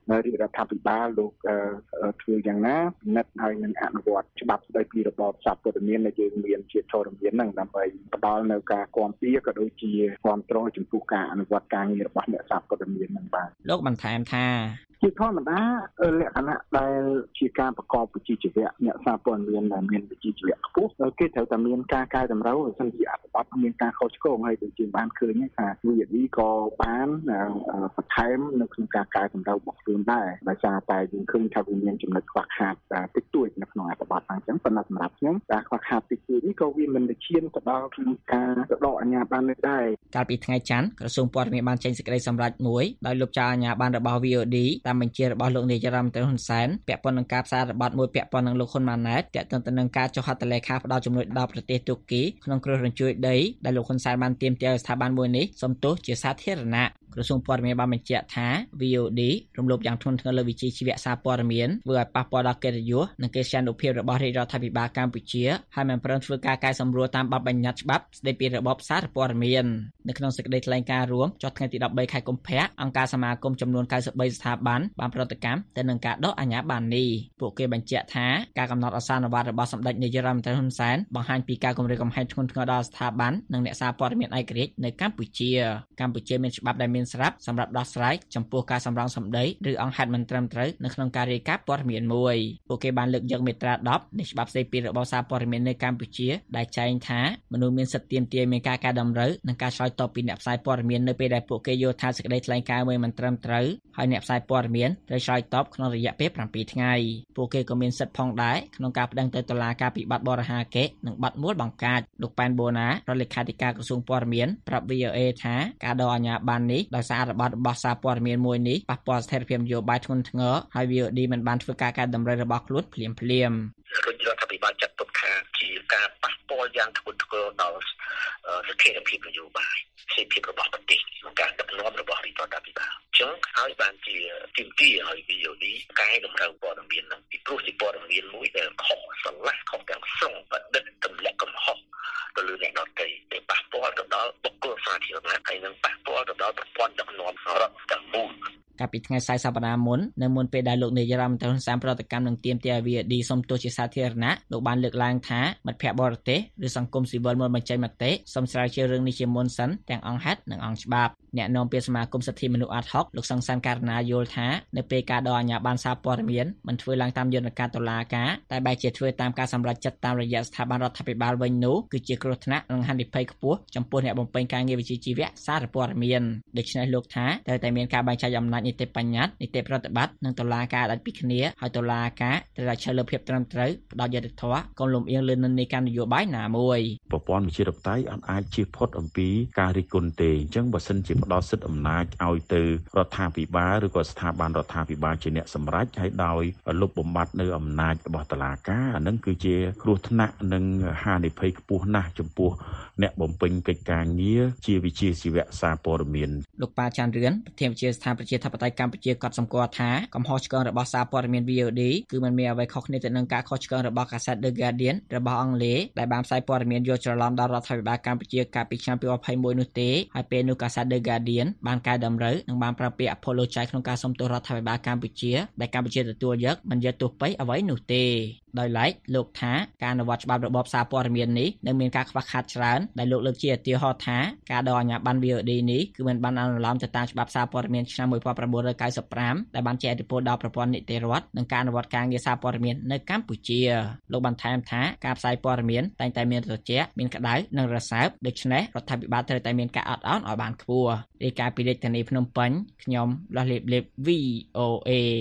រាជរដ្ឋាភិបាលលោកធ្វើយ៉ាងណាពិនិត្យហើយនឹងអនុវត្តច្បាប់ស្តីពីរបបសារព័ត៌មានដែលយើងមានជាធរមានហ្នឹងដើម្បីផ្ដល់នៅការគាំពារក៏ដូចជាគាំទ្រចំពោះការអនុវត្តការងាររបស់អ្នកសារព័ត៌មានហ្នឹងបាទលោកបន្ថែមថាជាធម្មតាលក្ខណៈដែលជាការប្រកបវិជ្ជាជីវៈអ្នកសារព័ត៌មានដែលមានវិជ្ជាជីវៈខ្ពស់គេត្រូវតែមានការកែតម្រូវឲ្យសិនជាអត្ថបទមានការខុសឆ្គងហើយដូចជាបានឃើញថា វី អូ ឌី ក៏បានបន្ថែមនៅក្នុងការកែតម្រូវរបស់ខ្លួនដែរដោយសារតែយើងឃើញថាវាមានចំណុចខ្វះខាតតិចតួចនៅក្នុងអត្ថបទហ្នឹងអញ្ចឹងប៉ុន្តែសម្រាប់ខ្ញុំការខ្វះខាតតិចតួចនេះក៏វាមិនទៅឈានទៅដល់ក្នុងការទៅដកអាជ្ញាប័ណ្ណនេះដែរកាលពីថ្ងៃច័ន្ទក្រសួងព័ត៌មានបានចេញសេចក្តីសម្រេចមួយដោយលុបចោលអាជ្ញាប័ណ្ណរបស់ វី អូ ឌី តាមបញ្ជារបស់លោកនាយរដ្ឋមន្ត្រីហ៊ុនសែនពាក់ព័ន្ធនឹងការផ្សាយរបបមួយពាក់ព័ន្ធនឹងលោកហ៊ុនម៉ាណែតទាក់ទងទៅនឹងការចុះហត្ថលេខាផ្ដល់ជំនួយដល់ប្រទេសទូគីក្នុងគ្រោះរញ្ជួយដីដែលលោកហ៊ុនសែនបានទាមទារឲ្យស្ថាប័នមួយនេះសុំទោសជាសាធារណៈក្រសួងព័ត៌មានបានបញ្ជាក់ថា វី អូ ឌី រំលោភយ៉ាងធ្ងន់ធ្ងរលើវិជ្ជាជីវៈសារព័ត៌មានធ្វើឲ្យប៉ះពាល់ដល់កិត្តិយសនិងកិត្តិយសភាពរបស់រាជរដ្ឋាភិបាលកម្ពុជាហើយមិនព្រមធ្វើការកែសម្រួលតាមបទបញ្ញត្តិច្បាប់ស្តីពីរបបសារព័ត៌មាននៅក្នុងសេចក្តីថ្លែងការណ៍រួមចុះថ្ងៃទីដប់បីខែកុម្ភៈអង្គការសមាគមចំនួនកៅសិបបីស្ថាប័នបានប្រតិកម្មទៅនឹងការដកអាជ្ញាប័ណ្ណនេះពួកគេបញ្ជាក់ថាការកំណត់អសានវត្តរបស់សម្ដេចនាយរដ្ឋមន្ត្រីហ៊ុនសែនបង្ហាញពីការគំរាមកំហែងធ្ងន់ធ្ងរដល់ស្ថាប័ននិងអ្នកសារព័ត៌មានឯករាជ្យនៅកម្ពុជាកម្ពុជាមានច្បាប់ដែលមានស្រាប់សម្រាប់ដោះស្រាយចំពោះការសម្រង់សម្ដីឬអង្គហេតុមិនត្រឹមត្រូវនៅក្នុងការរាយការណ៍ព័ត៌មានមួយពួកគេបានលើកយកមាត្រាដប់នៃច្បាប់ស្តីពីរបបសារព័ត៌មាននៅកម្ពុជាដែលចែងថាមនុស្សមានសិទ្ធិទាមទារមានការកែតម្រូវនិងការឆ្លើយតបពីអ្នកផ្សាយព័ត៌មាននៅពេលដែលពួកគេយល់ថាសេចក្តីថ្លែងការណ៍មួយមិនត្រឹមត្រូវហើយអ្នកផ្សាយព័ត៌មានត្រូវឆ្លើយតបក្នុងរយៈពេលប្រាំពីរថ្ងៃពួកគេក៏មានសិទ្ធិផងដែរក្នុងការប្តឹងទៅតុលាការពីបទបរិហាកេនិងបទមួលបង្កាច់លោកប៉ែនបូណារដ្ឋលេខាធិការក្រសួងព័ត៌មានប្រាប់ វី អូ អេ ថាការដកអាជ្ញាប័ណ្ណនេះដោយសាររបបរបស់សារព័ត៌មានមួយនេះប៉ះពាល់ស្ថិរភាពនយោបាយធ្ងន់ធ្ងរហើយ វី អូ ឌី មិនបានធ្វើការកែតម្រូវរបស់ខ្លួនភ្លាមភ្លាមរដ្ឋាភិបាលចាត់ទុកថាជាការប៉ះពាល់យ៉ាងធ្ងន់ធ្ងរដល់ស្ថិរភាពនយោបាយសេដ្ឋកិច្ចរបស់ប្រទេសនិងការដឹកនាំរបស់រដ្ឋាភិបាលអញ្ចឹងហើយបានជាទីមទីឲ្យ វី អូ ឌី កែតម្រូវព័ត៌មាននឹងពីព្រោះជាព័ត៌មានមួយដែលខុសស្រឡះខុសទាំងស្រុងបដិទ្ធទម្លាក់កំហុសទៅលើអ្នកដទៃដែលប៉ះពាល់ទៅដល់បុគ្គលសាធារណៈហើយនឹងប៉ះពាល់ទៅដល់ប្រព័ន្ធដឹកនាំរដ្ឋទាំងមូលកាលពីថ្ងៃសៅរ៍សប្តាហ៍មុននៅមុនពេលដែលលោកនាយរដ្ឋមន្ត្រីហ៊ុនសែនប្រតិកម្មនឹងទាមទារ វី អូ ឌី សុំទោសជាសាធារណៈលោកបានលើកឡើងថាមិត្តភ័ក្តិបរទេសឬសង្គមស៊ីវិលមកបញ្ចេញមតិសូមស្រាវជ្រាវរឿងនេះជាមុនសិនទាំងអង្គហេតុនិងអង្គច្បាប់អ្នកនាំពាក្យសមាគមសិទ្ធិមនុស្សអាត់ហុកលោកសង្សានករណាយល់ថានៅពេលការដកអាជ្ញាប័ណ្ណសារព័ត៌មានមិនធ្វើឡើងតាមយន្តការតុលាការតែបែរជាធ្វើតាមការសម្រេចចិត្តតាមរយៈស្ថាប័នរដ្ឋាភិបាលវិញនោះគឺជាគ្រោះថ្នាក់និងហានិភ័យខ្ពស់ចំពោះអ្នកបំពេញការងារវិជ្ជាជីវៈសារព័ត៌មានដូច្នេះលោកថាត្រូវតែមានការបែងចែកអំណាចនីតិបញ្ញត្តិនីតិប្រតិបត្តិនិងតុលាការដាច់ពីគ្នាហើយតុលាការត្រូវតែឈើលើភាពត្រឹមត្រូវផ្ដោតយុត្តិធម៌កុំលំអៀងលើនិន្នាការនយោបាយណាមួយប្រព័ន្ធវិជាធិបតេយ្យអត់អាចជៀសផុតអំពីការរិះគន់ទេអញ្ចឹងបើសិនជាផ្ដោតសិទ្ធិអំណាចឲ្យទៅរដ្ឋាភិបាលឬក៏ស្ថាប័នរដ្ឋាភិបាលជាអ្នកសម្រេចហើយដោយលុបបំបាត់នៅអំណាចរបស់តុលាការអានឹងគឺជាគ្រោះថ្នាក់និងហានិភ័យខ្ពស់ណាស់ចំពោះអ្នកបំពេញកិច្ចការងារជាវិជ្ជាជីវៈសារព័ត៌មានលោកប៉ាចាន់រឿនប្រធានវិទ្យាស្ថានប្រជាធិបតេយ្យកម្ពុជាក៏សម្គាល់ថាកំហុសឆ្គងរបស់សារព័ត៌មាន វី អូ ឌី គឺមិនមានអ្វីខុសគ្នាទៅនឹងការខុសឆ្គងរបស់កាសែត The Guardian របស់អង់គ្លេសដែលបានផ្សាយព័ត៌មានយល់ច្រឡំដល់រដ្ឋាភិបាលកម្ពុជាកាលពីឆ្នាំยี่สิบยี่สิบเอ็ดនោះទេហើយពេលនោះកាសែត The Guardian បានកែតម្រូវនិងបានប្រើពាក្យ apologize ក្នុងការសុំទោសរដ្ឋាភិបាលកម្ពុជាដែលកម្ពុជាទទួលយកមិនយកទោសបីអ្វីនោះទេដោយឡែកលោកថាការអនុវត្តច្បាប់របបសារព័ត៌មាននេះនៅមានការខ្វះខាតច្រើនដែលលោកលើកជាឧទាហរណ៍ថាការដកអាជ្ញាប័ណ្ណ វី អូ ឌី នេះគឺមិនបានអនុលោមទៅតាមច្បាប់សារព័ត៌មានឆ្នាំnineteen ninety-fiveដែលបានជះឥទ្ធិពលដល់ប្រព័ន្ធនីតិរដ្ឋនិងការអនុវត្តការងារសារព័ត៌មាននៅកម្ពុជាលោកបន្ថែមថាការផ្សាយព័ត៌មានតែងតែមានត្រជាក់មានក្តៅនិងរសើបដូច្នេះរដ្ឋាភិបាលត្រូវតែមានការអត់ឱនឲ្យបានខ្ពស់រាយការណ៍ពីរាជធានីភ្នំពេញខ្ញុំលាស់លៀបលៀប វី អូ អេ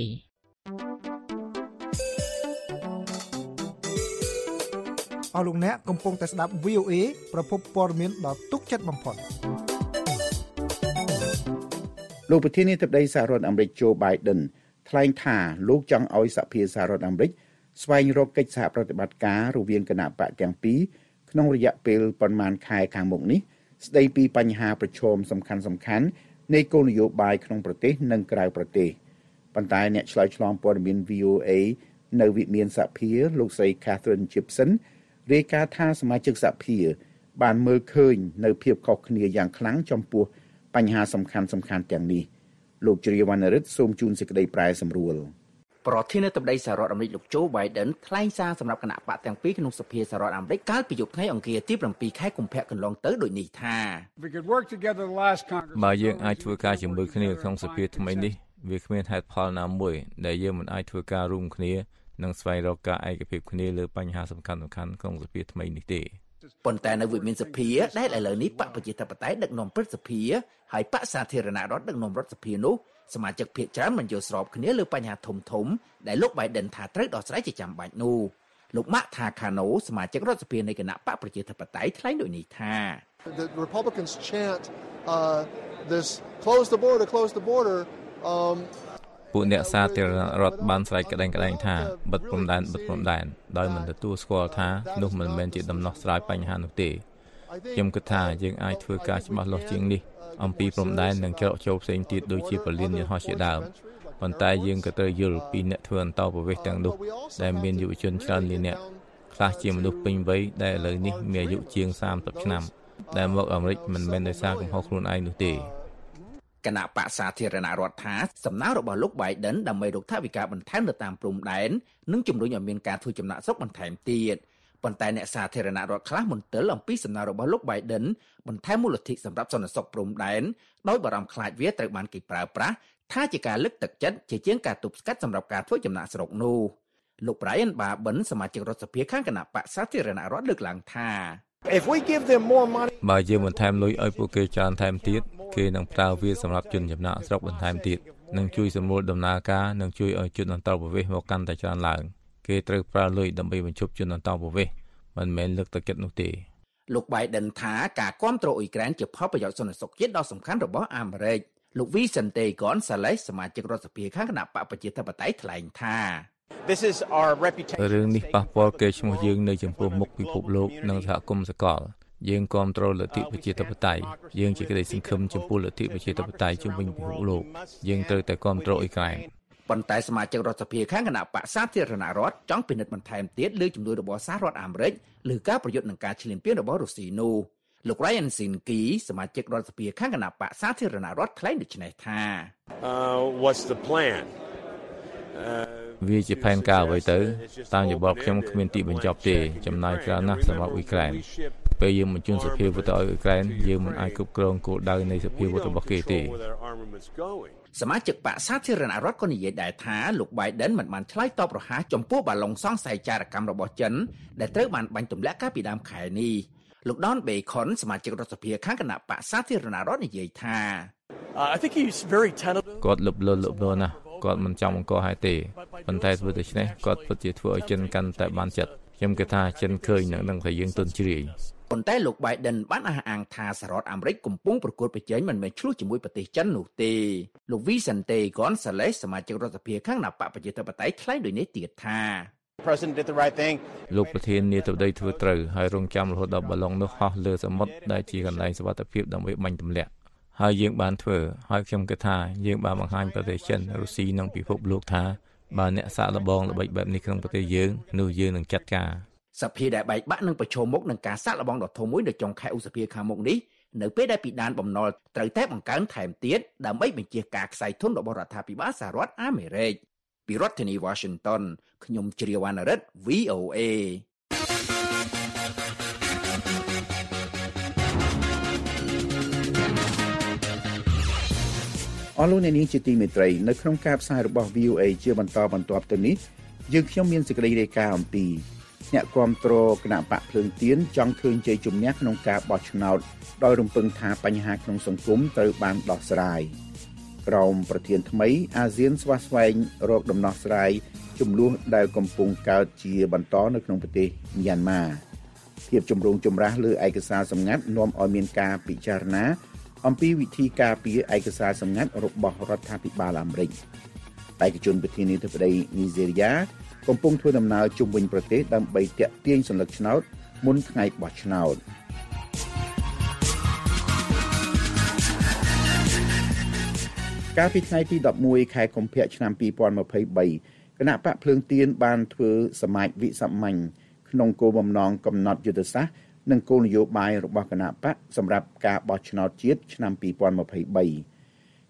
អស់លោកអ្នកកំពុងតែស្ដាប់ វី អូ អេ ប្រភពព័ត៌មានដ៏ទុកចិត្តបំផុតលោកប្រធានាធិបតីសហរដ្ឋអាមេរិក Joe Biden ថ្លែងថាលោកចង់ឲ្យសហភាពសហរដ្ឋអាមេរិកស្វែងរកកិច្ចសហប្រតិបត្តិការរវាងគណៈបកទាំងពីរក្នុងរយៈពេលប្រមាណខែខាងមុខនេះស្ដីពីបញ្ហាប្រឈមសំខាន់ៗនៃគោលនយោបាយក្នុងប្រទេសនិងក្រៅប្រទេសប៉ុន្តែអ្នកឆ្លើយឆ្លងព័ត៌មាន វី អូ អេ នៅវិមានសហភាពលោកស្រី Catherine Gibson រាយការណ៍ថាសមាជិកសហភាពបានមើលឃើញនៅភាពខុសគ្នាយ៉ាងខ្លាំងចំពោះបញ្ហាសំខាន់ៗទាំងនេះលោកជ្រាវណ្ណរិទ្ធសូមជូនសេចក្តីប្រែសម្រួលប្រធានាធិបតីសហរដ្ឋអាមេរិកលោកโจ Biden ថ្លែងសារសម្រាប់គណៈបកទាំងពីរក្នុងសភាសហរដ្ឋអាមេរិកកាលពីយប់ថ្ងៃអង្គារទី7ខែកុម្ភៈកន្លងទៅដូចនេះថាបើយើងអាចធ្វើការជាមួយគ្នាក្នុងសភាថ្មីនេះវាគ្មានហេតុផលណាមួយដែលយើងមិនអាចធ្វើការរួមគ្នានិងស្វែងរកការឯកភាពគ្នាលើបញ្ហាសំខាន់ៗក្នុងសភាថ្មីនេះទេប៉ុន្តែនៅវិមានសភាដែលឥឡូវនេះបកប្រជាធិបតេយ្យដឹកនាំព្រឹទ្ធសភាហើយបកសាធារណរដ្ឋដឹកនាំរដ្ឋសភានោះសមាជិកភាគច្រើនមិនយល់ស្របគ្នាលើបញ្ហាធំធំដែលលោក Biden ថាត្រូវដោះស្រាយជាចាំបាច់នោះលោក Mark Takano សមាជិករដ្ឋសភានៃគណៈបកប្រជាធិបតេយ្យថ្លែងដូចនេះថា The Republicans chant uh this close the border close the border um ពួកអ្នកសាធារណរដ្ឋបានស្រែកក្តែងក្តែងថាបិទព្រំដែនបិទព្រំដែនដោយមិនទទួលស្គាល់ថានោះមិនមែនជាដំណោះស្រាយបញ្ហានោះទេខ្ញុំគិតថាយើងអាចធ្វើការច្បាស់លាស់ជាងនេះអំពីព្រំដែននិងច្រកចូលផ្សេងទៀតដូចជាពលានយន្តហោះជាដើមប៉ុន្តែយើងក៏ត្រូវយល់ពីអ្នកធ្វើអន្តរប្រវេសន៍ទាំងនោះដែលមានយុវជនច្រើនលានអ្នកខ្លះជាមនុស្សពេញវ័យដែលឥឡូវនេះមានអាយុជាងសាមសិបឆ្នាំដែលមកអាមេរិកមិនមែនដោយសារកំហុសខ្លួនឯងនោះទេគណៈបកសាធារណរដ្ឋថាសំណើរបស់លោក Biden ដើម្បីរកថវិកាបន្ថែមនៅតាមព្រំដែននិងជំរុញឲ្យមានការធ្វើចំណាកស្រុកបន្ថែមទៀតប៉ុន្តែអ្នកសាធារណរដ្ឋខ្លះមន្ទិលអំពីសំណើរបស់លោក Biden បន្ថែមមូលធនសម្រាប់សន្តិសុខព្រំដែនដោយបារម្ភខ្លាចវាត្រូវបានគេប្រើប្រាស់ថាជាការលើកទឹកចិត្តជាជាងការទប់ស្កាត់សម្រាប់ការធ្វើចំណាកស្រុកនោះលោក Brian Barber សមាជិករដ្ឋសភាខាងគណៈបកសាធារណរដ្ឋលើកឡើងថា If we give them more money បើយើងបន្ថែមលុយឲ្យពួកគេច្រើនថែមទៀតគេនឹងប្រើវាសម្រាប់ជនចំណាកស្រុកបន្ថែមទៀតនឹងជួយសម្រួលដំណើរការនិងជួយឲ្យជនអន្តោប្រវេសន៍មកកាន់តែច្រើនឡើងគេត្រូវប្រើលុយដើម្បីបញ្ឈប់ជនអន្តោប្រវេសន៍មិនមែនលើកទឹកចិត្តនោះទេលោក Biden ថាការគាំទ្រអ៊ុយក្រែនជាផលប្រយោជន៍សន្តិសុខជាតិដ៏សំខាន់របស់អាមេរិកលោក Vicente Gonzalez សមាជិករដ្ឋសភាខាងគណៈបកប្រជាធិបតេយ្យថ្លែងថា This is our reputation រឿងនេះប៉ះពាល់កេរ្តិ៍ឈ្មោះយើងនៅចំពោះមុខពិភពលោកនិងសហគមន៍សកលយើងគាំទ្រលទ្ធិប្រជាធិបតេយ្យយើងជាក្តីសង្ឃឹមចំពោះលទ្ធិប្រជាធិបតេយ្យជុំវិញពិភពលោកយើងត្រូវតែគាំទ្រអ៊ុយក្រែនប៉ុន្តែសមាជិករដ្ឋសភាខាងគណៈបកសាធារណរដ្ឋចង់ពិនិត្យបន្ថែមទៀតលើជំនួយរបស់សហរដ្ឋអាមេរិកលើការប្រយុទ្ធនឹងការឈ្លានពានរបស់រុស្ស៊ីនោះលោក Ryan Zinke សមាជិករដ្ឋសភាខាងគណៈបកសាធារណរដ្ឋថ្លែងដូចនេះថា Uh what's the plan វាជាផែនការអ្វីទៅតាមយោបល់ខ្ញុំគ្មានទីបញ្ចប់ទេចំណាយច្រើនណាស់សម្រាប់អ៊ុយក្រែនពេលយើងបញ្ជូនសភាវុធទៅឲ្យអ៊ុយក្រែនយើងមិនអាចគ្រប់គ្រងគោលដៅនៃសភាវុធរបស់គេទេសមាជិកបកសាធារណរដ្ឋក៏និយាយដែរថាលោក Biden មិនបានឆ្លើយតបរហ័សចំពោះបាឡុងសង្ស័យចារកម្មរបស់ចិនដែលត្រូវបានបាញ់ទម្លាក់កាលពីដើមខែនេះលោក Don Bacon សមាជិករដ្ឋសភាខាងគណៈបកសាធារណរដ្ឋនិយាយថា I think he's very tentative គាត់លុបលុបលុបលុណាស់គាត់មិនចង់អង្គឲ្យទេប៉ុន្តែធ្វើដូច្នេះគាត់ពិតជាធ្វើឲ្យចិនកាន់តែបានចិត្តខ្ញុំគិតថាចិនឃើញនឹងនឹងថាយើងទន់ជ្រាយប៉ុន្តែលោក Biden បានអះអាងថាសហរដ្ឋអាមេរិកកំពុងប្រកួតប្រជែងមិនមែនឆ្លោះជាមួយប្រទេសចិននោះទេលោក Vicente Gonzalez សមាជិករដ្ឋសភាខាងគណៈបកប្រជាធិបតេយ្យថ្លែងដូចនេះទៀតថា President did the right thing លោកប្រធានាធិបតីធ្វើត្រូវហើយរងចាំរហូតដល់បាឡុងនោះហោះលើសមុទ្រដែលជាកន្លែងសុវត្ថិភាពដើម្បីបាញ់ទម្លាក់ហើយយើងបានធ្វើហើយខ្ញុំគិតថាយើងបានបង្ហាញប្រទេសចិនរុស្ស៊ីនិងពិភពលោកថាបើអ្នកសាកល្បងល្បិចបែបនេះក្នុងប្រទេសយើងនោះយើងនឹងចាត់ការសភាដែលបែកបាក់នឹងប្រឈមមុខនឹងការសាកល្បងដ៏ធំមួយនៅចុងខែឧសភាខាងមុខនេះនៅពេលដែលពីដានបំណុលត្រូវតែបង្កើនថែមទៀតដើម្បីបញ្ជៀសការខ្សែធនរបស់រដ្ឋាភិបាលសហរដ្ឋអាមេរិកពីរដ្ឋធានី Washington ខ្ញុំជ្រាវណ្ណរិទ្ធ វី អូ เอអស់លោកអ្នកនាងជាទីមេត្រីនៅក្នុងការផ្សាយរបស់ វី អូ เอ ជាបន្តបន្ទាប់ទៅនេះយើងខ្ញុំមានសេចក្តីរាយការណ៍អំពីអ្នកគាំទ្រគណៈបកភ្លើងទៀនចង់ឃើញជ័យជំនះក្នុងការបោះឆ្នោតដោយរំពឹងថាបញ្ហាក្នុងសង្គមត្រូវបានដោះស្រាយក្រមប្រធានថ្មីអាស៊ានស្វាស្វែងរកដំណោះស្រាយចំនួនដែលកំពុងកើតជាបន្តនៅក្នុងប្រទេសមីយ៉ាន់ម៉ាភាពជំរុងចម្រាស់លើឯកសារសម្ងាត់នាំឲ្យមានការពិចារណាអំពីវិធីការពារឯកសារសម្ងាត់របស់រដ្ឋាភិបាលអាមេរិកបេក្ខជនប្រធានាធិបតីនីហ្សេរីយ៉ាកំពុងធ្វើដំណើរជុំវិញប្រទេសដើម្បីទាក់ទាញសន្លឹកឆ្នោតមុនថ្ងៃបោះឆ្នោតកាលពីថ្ងៃទីដប់មួយខែកុម្ភៈឆ្នាំពីរពាន់ម្ភៃបីគណៈបកភ្លើងទៀនបានធ្វើសមាជវិសាមញ្ញក្នុងគោលបំណងកំណត់យុទ្ធសាស្ត្រនិងគោលនយោបាយរបស់គណៈបកសម្រាប់ការបោះឆ្នោតជាតិឆ្នាំពីរពាន់ម្ភៃបីគ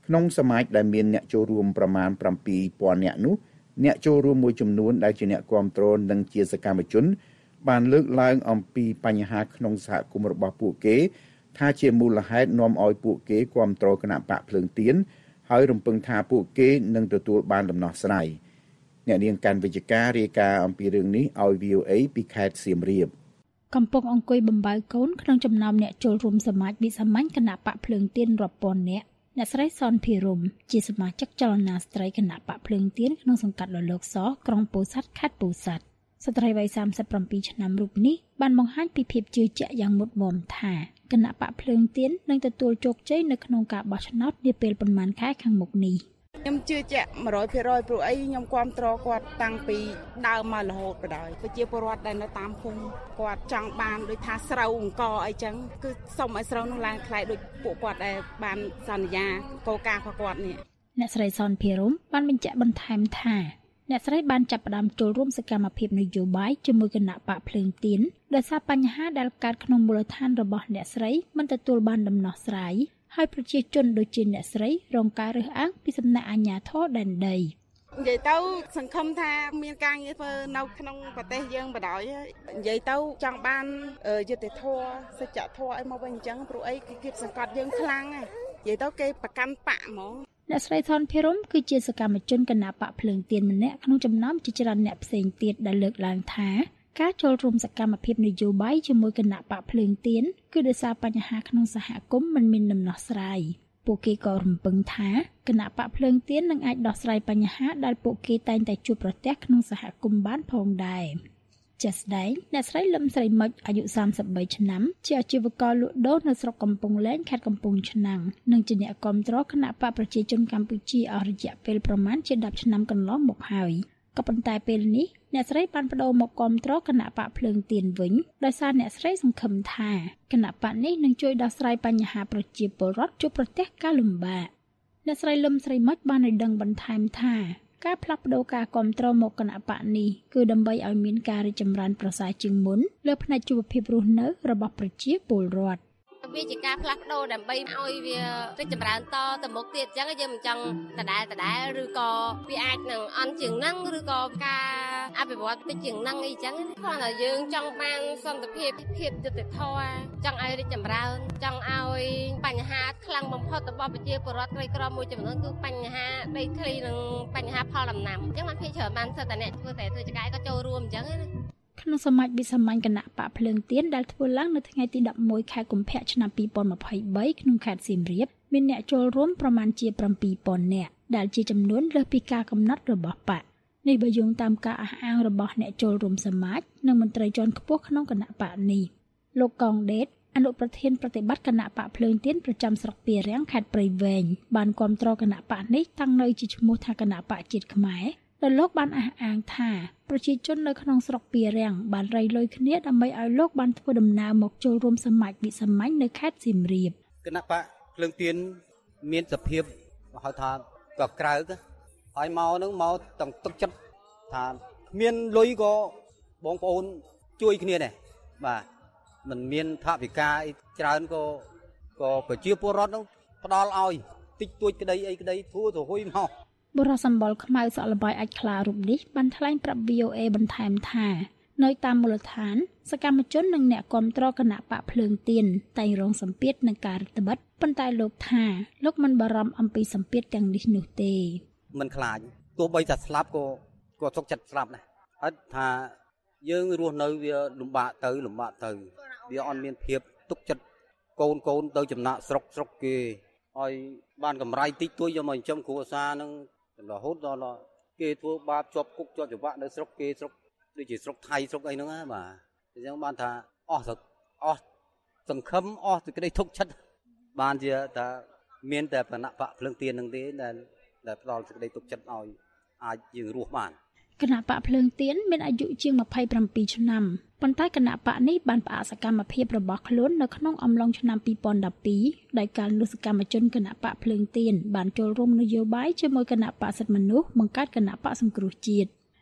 ក្នុងសមាជដែលមានអ្នកចូលរួមប្រមាណប្រាំពីរពាន់នាក់នោះអ្នកចូលរួមមួយចំនួនដែលជាអ្នកគាំទ្រនិងជាសកម្មជនបានលើកឡើងអំពីបញ្ហាក្នុងសហគមន៍របស់ពួកគេថាជាមូលហេតុនាំឲ្យពួកគេគាំទ្រគណៈបកភ្លើងទៀនហើយរំពឹងថាពួកគេនឹងទទួលបានដំណោះស្រាយអ្នកនាងកាន់វិជ្ជការរាយការណ៍អំពីរឿងនេះឲ្យ វី អូ អេ ពីខេត្តសៀមរាបកំពុងអង្គុយបំបើកូនក្នុងចំណោមអ្នកចូលរួមសមាជវិសាមញ្ញគណៈបកភ្លើងទៀនរាប់ពាន់នាក់អ្នកស្រីសនភិរមជាសមាជិកចលនាស្ត្រីគណៈបកភ្លើងទៀនក្នុងសង្កាត់លលោកសក្រុងពោធិ៍សាត់ខេត្តពោធិ៍សាត់ស្ត្រីវ័យសាមសិបប្រាំពីរឆ្នាំរូបនេះបានបង្ហាញពីភាពជឿជាក់យ៉ាងមុតមមថាគណៈបកភ្លើងទៀននឹងទទួលជោគជ័យនៅក្នុងការបោះឆ្នោតនាពេលប៉ុន្មានខែខាងមុខនេះខ្ញុំជឿជាក់ một trăm phần trăm ព្រោះអីខ្ញុំគាំទ្រគាត់តាំងពីដើមមករហូតបណ្ដោយប្រជាពលរដ្ឋដែលនៅតាមភូមិគាត់ចង់បានដូចថាស្រូវអង្គអីចឹងគឺសុំឲ្យស្រូវនោះឡើងថ្លៃដូចពួកគាត់ដែលបានសន្យាកោការរបស់គាត់នេះអ្នកស្រីសនភិរមបានបញ្ជាក់បន្ថែមថាអ្នកស្រីបានចាប់ផ្ដើមចូលរួមសកម្មភាពនយោបាយជាមួយគណៈបកភ្លើងទៀនដោយសារបញ្ហាដែលកើតក្នុងមូលដ្ឋានរបស់អ្នកស្រីមិនទទួលបានដំណោះស្រាយហើយប្រជាជនដូចជាអ្នកស្រីរងការរើសអើងពីសំណាក់អាជ្ញាធរដែនដីនិយាយទៅសង្ឃឹមថាមានការងារធ្វើនៅក្នុងប្រទេសយើងបណ្ដោយនិយាយទៅចង់បានយុត្តិធម៌សច្ចធម៌អីមកវិញអញ្ចឹងព្រោះអីគេគៀបសង្កត់យើងខ្លាំងណាស់និយាយទៅគេប្រកាន់បកហ្មងអ្នកស្រីថនភិរមគឺជាសកម្មជនគណៈបកភ្លើងទៀនម្នាក់ក្នុងចំណោមជាច្រើនអ្នកផ្សេងទៀតដែលលើកឡើងថាការចូលរួមសកម្មភាពនយោបាយជាមួយគណៈបកភ្លើងទៀនគឺដោយសារបញ្ហាក្នុងសហគមន៍មិនមានដំណោះស្រាយពួកគេក៏រំពឹងថាគណៈបកភ្លើងទៀននឹងអាចដោះស្រាយបញ្ហាដែលពួកគេតែងតែជួបប្រទះក្នុងសហគមន៍បានផងដែរជាស្ដែងអ្នកស្រីលឹមស្រីមុចអាយុសាមសិបបីឆ្នាំជាអាជីវករលក់ដូរនៅស្រុកកំពង់លែងខេត្តកំពង់ឆ្នាំងនិងជាអ្នកគាំទ្រគណៈបកប្រជាជនកម្ពុជាអស់រយៈពេលប្រមាណជាដប់ឆ្នាំកន្លងមកហើយក៏ប៉ុន្តែពេលនេះអ្នកស្រីបានបដូរមកគាំទ្រគណៈបកភ្លើងទៀនវិញដោយសារអ្នកស្រីសង្ឃឹមថាគណៈបកនេះនឹងជួយដោះស្រាយបញ្ហាប្រជាពលរដ្ឋជួបប្រទះការលំបាកអ្នកស្រីលឹមស្រីមុចបានឲ្យដឹងបន្ថែមថាការផ្លាស់ប្ដូរការគាំទ្រមកគណៈបកនេះគឺដើម្បីឲ្យមានការរីកចម្រើនប្រសើរជាងមុនលើផ្នែកជីវភាពរស់នៅរបស់ប្រជាពលរដ្ឋវាជាការផ្លាស់ប្ដូរដើម្បីឲ្យវារីកចម្រើនតទៅមុខទៀតអញ្ចឹងយើងមិនចង់ដដែលដដែលឬក៏វាអាចនឹងអន់ជាងហ្នឹងឬក៏ការអភិវឌ្ឍតិចជាងហ្នឹងអីចឹងគ្រាន់តែយើងចង់បានសន្តិភាពភាពយុត្តិធម៌ចង់ឲ្យរីកចម្រើនចង់ឲ្យបញ្ហាខ្លាំងបំផុតរបស់ប្រជាពលរដ្ឋក្រីក្រមួយចំនួនគឺបញ្ហាដីធ្លីនិងបញ្ហាផលដំណាំអញ្ចឹងបានភាគច្រើនបានធ្វើតែអ្នកធ្វើតែធ្វើចកាយក៏ចូលរួមអញ្ចឹងណាក្នុងសមាជវិសាមញ្ញគណៈបកភ្លើងទៀនដែលធ្វើឡើងនៅថ្ងៃទីដប់មួយខែកុម្ភៈឆ្នាំពីរពាន់ម្ភៃបីក្នុងខេត្តសៀមរាបមានអ្នកចូលរួមប្រមាណជាប្រាំពីរពាន់នាក់ដែលជាចំនួនលើសពីការកំណត់របស់បកនេះបើយោងតាមការអះអាងរបស់អ្នកចូលរួមសមាជនិងមន្ត្រីជាន់ខ្ពស់ក្នុងគណៈបកនេះលោកកងដេតអនុប្រធានប្រតិបត្តិគណៈបកភ្លើងទៀនប្រចាំស្រុកពីរាំងខេត្តព្រៃវែងបានគាំទ្រគណៈបកនេះតាំងនៅជាឈ្មោះថាគណៈបកជាតិខ្មែរដែលលោកបានអះអាងថាប្រជាជននៅក្នុងស្រុកពីរាំងបានរៃលុយគ្នាដើម្បីឲ្យលោកបានធ្វើដំណើរមកចូលរួមសមាជវិសាមញ្ញនៅខេត្តសៀមរាបគណៈបកភ្លើងទៀនមានសភាពហៅថាក៏ក្រៅហើយមកនឹងមកទាំងទឹកចិត្តថាគ្មានលុយក៏បងប្អូនជួយគ្នាដែរបាទមិនមានថវិកាអីច្រើនក៏ក៏ប្រជាពលរដ្ឋនឹងផ្ដល់ឲ្យតិចតួចក្តីអីក្តីធូរទៅហុយមកបុរសសម្បល់ខ្មៅសក់លបាយអាចខ្លារូបនេះបានថ្លែងប្រាប់ វី អូ អេ បន្ថែមថានៅតាមមូលដ្ឋានសកម្មជននិងអ្នកគាំទ្រគណៈបកភ្លើងទៀនតែងរងសម្ពាធនឹងការរដ្ឋបិទប៉ុន្តែលោកថាលោកមិនបារម្ភអំពីសម្ពាធទាំងនេះនោះទេមិនខ្លាចទោះបីតែស្លាប់ក៏ក៏សុខចិត្តស្លាប់ដែរហើយថាយើងរស់នៅវាលំបាកទៅលំបាកទៅវាអត់មានភាពទុកចិត្តកូនកូនទៅចំណាក់ស្រុកស្រុកគេហើយបានកម្រៃតិចតួចយកមកចិញ្ចឹមគ្រួសារនឹងរហូតដល់គេធ្វើបាបជាប់គុកជាប់ច្បាប់នៅស្រុកគេស្រុកដូចជាស្រុកថៃស្រុកអីហ្នឹងណាបាទអញ្ចឹងបានថាអស់អស់សង្ឃឹមអស់សេចក្តីទុកចិត្តបានជាថាមានតែគណៈបកភ្លើងទៀននឹងទេដែលដែលផ្ដល់សេចក្តីទុកចិត្តឲ្យអាចយើងរស់បានគណៈបកភ្លើងទៀនមានអាយុជាងម្ភៃប្រាំពីរឆ្នាំប៉ុន្តែគណៈបកនេះបានផ្អាកសកម្មភាពរបស់ខ្លួននៅក្នុងអំឡុងឆ្នាំពីរពាន់ដប់ពីរដោយការនោះសកម្មជនគណៈបកភ្លើងទៀនបានចូលរួមនយោបាយជាមួយគណៈបកសិទ្ធិមនុស្សបង្កើតគណៈបកសង្គ្រោះជាតិ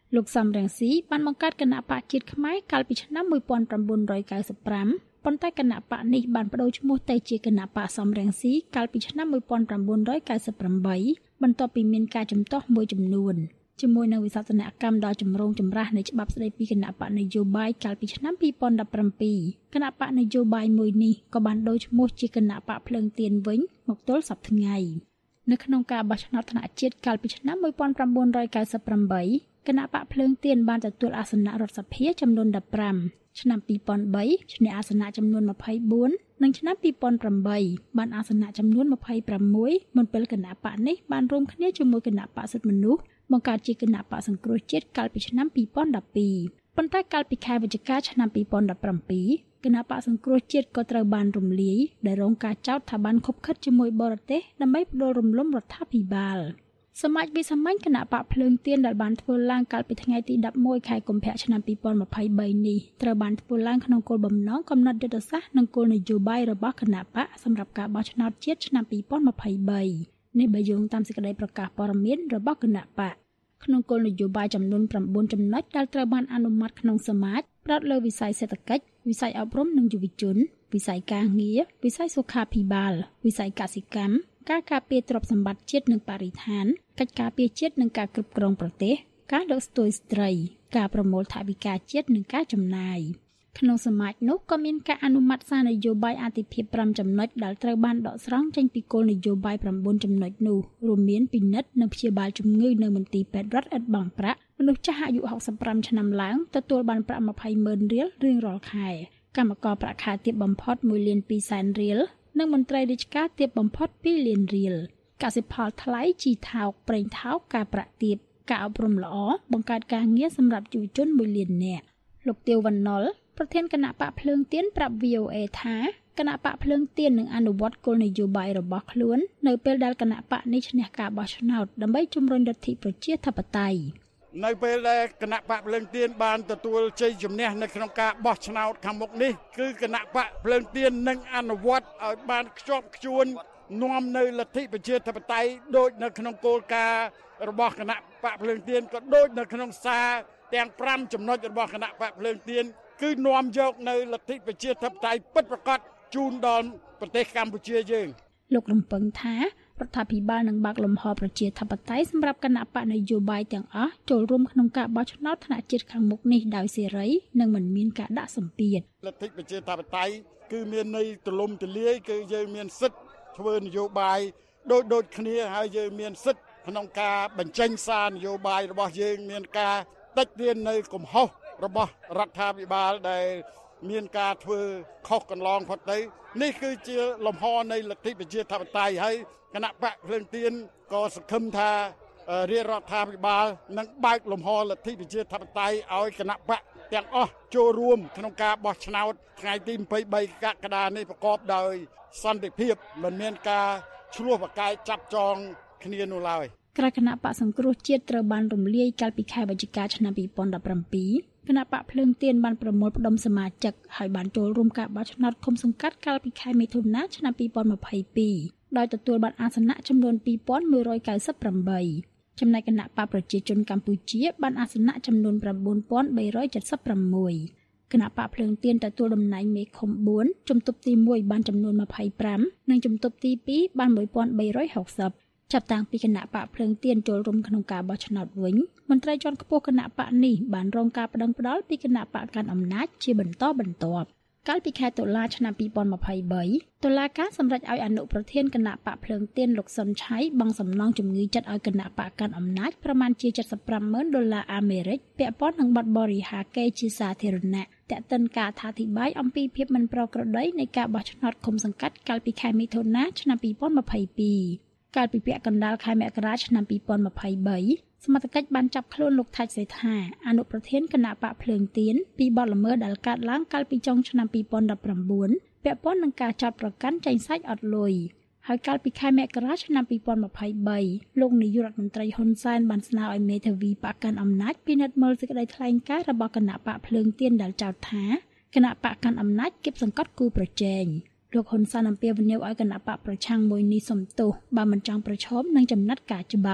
លោកសំរងស៊ីបានបង្កើតគណៈបកជាតិខ្មែរកាលពីឆ្នាំmột nghìn chín trăm chín mươi lămប៉ុន្តែគណៈបកនេះបានបដូរឈ្មោះទៅជាគណៈបកសំរងស៊ីកាលពីឆ្នាំmột nghìn chín trăm chín mươi támបន្ទាប់ពីមានការជំទាស់មួយចំនួនជាមួយនឹងវិសោធនកម្មដ៏ចម្រូងចម្រាសនៃច្បាប់ស្តីពីគណៈបកនយោបាយកាលពីឆ្នាំពីរពាន់ដប់ប្រាំពីរគណៈបកនយោបាយមួយនេះក៏បានដូរឈ្មោះជាគណៈបកភ្លើងទៀនវិញមកទល់សប្តាហ៍ថ្ងៃនៅក្នុងការបោះឆ្នោតថ្នាក់ជាតិកាលពីឆ្នាំmột nghìn chín trăm chín mươi támគណៈបកភ្លើងទៀនបានទទួលអាសនៈរដ្ឋសភាចំនួនដប់ប្រាំឆ្នាំពីរពាន់បីឈ្នះអាសនៈចំនួនម្ភៃបួននិងឆ្នាំពីរពាន់ប្រាំបីបានអាសនៈចំនួនម្ភៃប្រាំមួយមុនពេលគណៈបកនេះបានរួមគ្នាជាមួយគណៈបកសិទ្ធិមនុស្សបង្កើតជាគណៈបកសង្គ្រោះជាតិកាលពីឆ្នាំពីរពាន់ដប់ពីរប៉ុន្តែកាលពីខែវិច្ឆិកាឆ្នាំពីរពាន់ដប់ប្រាំពីរគណៈបកសង្គ្រោះជាតិក៏ត្រូវបានរំលាយដែលរងការចោទថាបានខុបខិតជាមួយបរទេសដើម្បីផ្ដួលរំលំរដ្ឋាភិបាលសមាជវិសាមញ្ញគណៈបកភ្លើងទៀនដែលបានធ្វើឡើងកាលពីថ្ងៃទីដប់មួយខែកុម្ភៈឆ្នាំពីរពាន់ម្ភៃបីនេះត្រូវបានធ្វើឡើងក្នុងគោលបំណងកំណត់យុទ្ធសាស្ត្រនិងគោលនយោបាយរបស់គណៈបកសម្រាប់ការបោះឆ្នោតជាតិឆ្នាំពីរពាន់ម្ភៃបីនេះបើយោងតាមសេចក្តីប្រកាសព័ត៌មានរបស់គណៈបកក្នុងគោលនយោបាយចំនួនប្រាំបួនចំណុចដែលត្រូវបានអនុម័តក្នុងសមាជផ្ដោតលើវិស័យសេដ្ឋកិច្ចវិស័យអប់រំនិងយុវជនវិស័យការងារវិស័យសុខាភិបាលវិស័យកសិកម្មការការពារទ្រព្យសម្បត្តិជាតិនិងបរិស្ថានកិច្ចការពារជាតិនិងការគ្រប់គ្រងប្រទេសការលើកស្ទួយស្ត្រីការប្រមូលថវិកាជាតិនិងការចំណាយក្នុងសមាជនោះក៏មានការអនុម័តសារនយោបាយអាទិភាពប្រាំចំណុចដែលត្រូវបានដកស្រង់ចេញពីគោលនយោបាយប្រាំបួនចំណុចនោះរួមមានពិនិត្យនិងព្យាបាលជំងឺនៅមន្ទីរពេទ្យរដ្ឋឥតបង់ប្រាក់មនុស្សចាស់អាយុហកសិបប្រាំឆ្នាំឡើងទទួលបានប្រាក់ម្ភៃម៉ឺនរៀលរៀងរាល់ខែកម្មករប្រាក់ខែទាបបំផុតមួយលានពីរសែនរៀលនិងមន្ត្រីរាជការទាបបំផុតពីរលានរៀលកសិផលថ្លៃជីថោកប្រេងថោកការប្រាក់ទាបការអប់រំល្អបង្កើតការងារសម្រាប់យុវជនមួយលាននាក់លោកទាវវណ្ណុលប្រធានគណៈបកភ្លើងទៀនប្រាប់ វី អូ អេ ថាគណៈបកភ្លើងទៀននឹងអនុវត្តគោលនយោបាយរបស់ខ្លួននៅពេលដែលគណៈបកនេះឈ្នះការបោះឆ្នោតដើម្បីជំរុញលទ្ធិប្រជាធិបតេយ្យនៅពេលដែលគណៈបកភ្លើងទៀនបានទទួលជ័យជំនះនៅក្នុងការបោះឆ្នោតខាងមុខនេះគឺគណៈបកភ្លើងទៀននឹងអនុវត្តឲ្យបានខ្ជាប់ខ្ជួននាំនៅលទ្ធិប្រជាធិបតេយ្យដូចនៅក្នុងគោលការណ៍របស់គណៈបកភ្លើងទៀនក៏ដូចនៅក្នុងសារទាំងប្រាំចំណុចរបស់គណៈបកភ្លើងទៀនគឺនាំយកនៅលទ្ធិប្រជាធិបតេយ្យពិតប្រាកដជូនដល់ប្រទេសកម្ពុជាយើងលោករំពឹងថារដ្ឋាភិបាលនឹងបើកលំហប្រជាធិបតេយ្យសម្រាប់គណៈបកនយោបាយទាំងអស់ចូលរួមក្នុងការបោះឆ្នោតថ្នាក់ជាតិខាងមុខនេះដោយសេរីនិងមិនមានការដាក់សម្ពាធលទ្ធិប្រជាធិបតេយ្យគឺមានន័យទូលំទូលាយគឺយើងមានសិទ្ធិធ្វើនយោបាយដូចដូចគ្នាហើយយើងមានសិទ្ធិក្នុងការបញ្ចេញសារនយោបាយរបស់យើងមានការតិចទៀននៅកំហុសរបស់រដ្ឋាភិបាលដែលមានការធ្វើខុសកន្លងផុតទៅនេះគឺជាលំហនៃលទ្ធិប្រជាធិបតេយ្យហើយគណៈបកភ្លើងទៀនក៏សង្ឃឹមថារាជរដ្ឋាភិបាលនឹងបើកលំហលទ្ធិប្រជាធិបតេយ្យឲ្យគណៈបកទាំងអស់ចូលរួមក្នុងការបោះឆ្នោតថ្ងៃទីยี่สิบสามកក្កដានេះប្រកបដោយសន្តិភាពមិនមានការឈ្លោះប្រកែកចាប់ចងគ្នានោះឡើយក្រៅគណៈបកសង្គ្រោះជាតិត្រូវបានរំលាយកាលពីខែវិច្ឆិកាឆ្នាំពីរពាន់ដប់ប្រាំពីរគណៈបកភ្លើងទៀនបានប្រមូលផ្ដុំសមាជិកហើយបានចូលរួមការបោះឆ្នោតឃុំសង្កាត់កាលពីខែមិថុនាឆ្នាំពីរពាន់ម្ភៃពីរដោយទទួលបានអាសនៈចំនួនពីរពាន់មួយរយកៅសិបប្រាំបីចំណែកគណៈបកប្រជាជនកម្ពុជាបានអាសនៈចំនួនប្រាំបួនពាន់បីរយเจ็ดสิบsáuគណៈបកភ្លើងទៀនទទួលតំណែងមេឃុំបួនជំទប់ទីមួយបានចំនួនម្ភៃប្រាំនិងជំទប់ទីពីរបានមួយពាន់បីរយហកសិបចាប់តាំងពីគណៈបកភ្លើងទៀនចូលរួមក្នុងការបោះឆ្នោតវិញមន្ត្រីជាន់ខ្ពស់គណៈបកនេះបានរងការប្តឹងផ្តល់ពីគណៈបកកាន់អំណាចជាបន្តបន្ទាប់កាលពីខែតុលាឆ្នាំពីរពាន់ម្ភៃបីតុលាការសម្រេចឲ្យអនុប្រធានគណៈបកភ្លើងទៀនលោកសុនឆៃបង់សំណងជំងឺចិត្តឲ្យគណៈបកកាន់អំណាចប្រមាណជាเจ็ดสิบห้าหมื่นដុល្លារអាមេរិកពាក់ព័ន្ធនឹងបទបរិហាកេរ្តិ៍ជាសាធារណៈតែកតិនការអធិប្បាយអំពីភាពមិនប្រក្រតីនៃការបោះឆ្នោតឃុំសង្កាត់កាលពីខែមិថុនាឆ្នាំពីរពាន់ម្ភៃពីរកាលពីពាក់កណ្ដាលខែមករាឆ្នាំពីរពាន់ម្ភៃបីសមត្ថកិច្ចបានចាប់ខ្លួនលោកថាច់សេដ្ឋាអនុប្រធានគណៈបកភ្លើងទៀនពីបទល្មើសដែលកើតឡើងកាលពីចុងឆ្នាំពីរពាន់ដប់ប្រាំបួនពាក់ព័ន្ធនឹងការចោទប្រកាន់ចេញសាច់អត់លុយហើយកាលពីខែមករាឆ្នាំពីរពាន់ម្ភៃបីលោកនាយករដ្ឋមន្ត្រីហ៊ុនសែនបានស្នើឲ្យមេធាវីបកកាន់អំណាចពិនិត្យមើលសេចក្តីថ្លែងការណ៍របស់គណៈបកភ្លើងទៀនដែលចោទថាគណៈបកកាន់អំណាចគៀបសង្កត់គូប្រជែងលោកហ៊ុនសែនអំពាវនាវឲ្យគណៈបកប្រឆាំងមួយនេះសំទោសបើមិនចង់ប្រឈមនឹងចំណាត់ការច្បាប់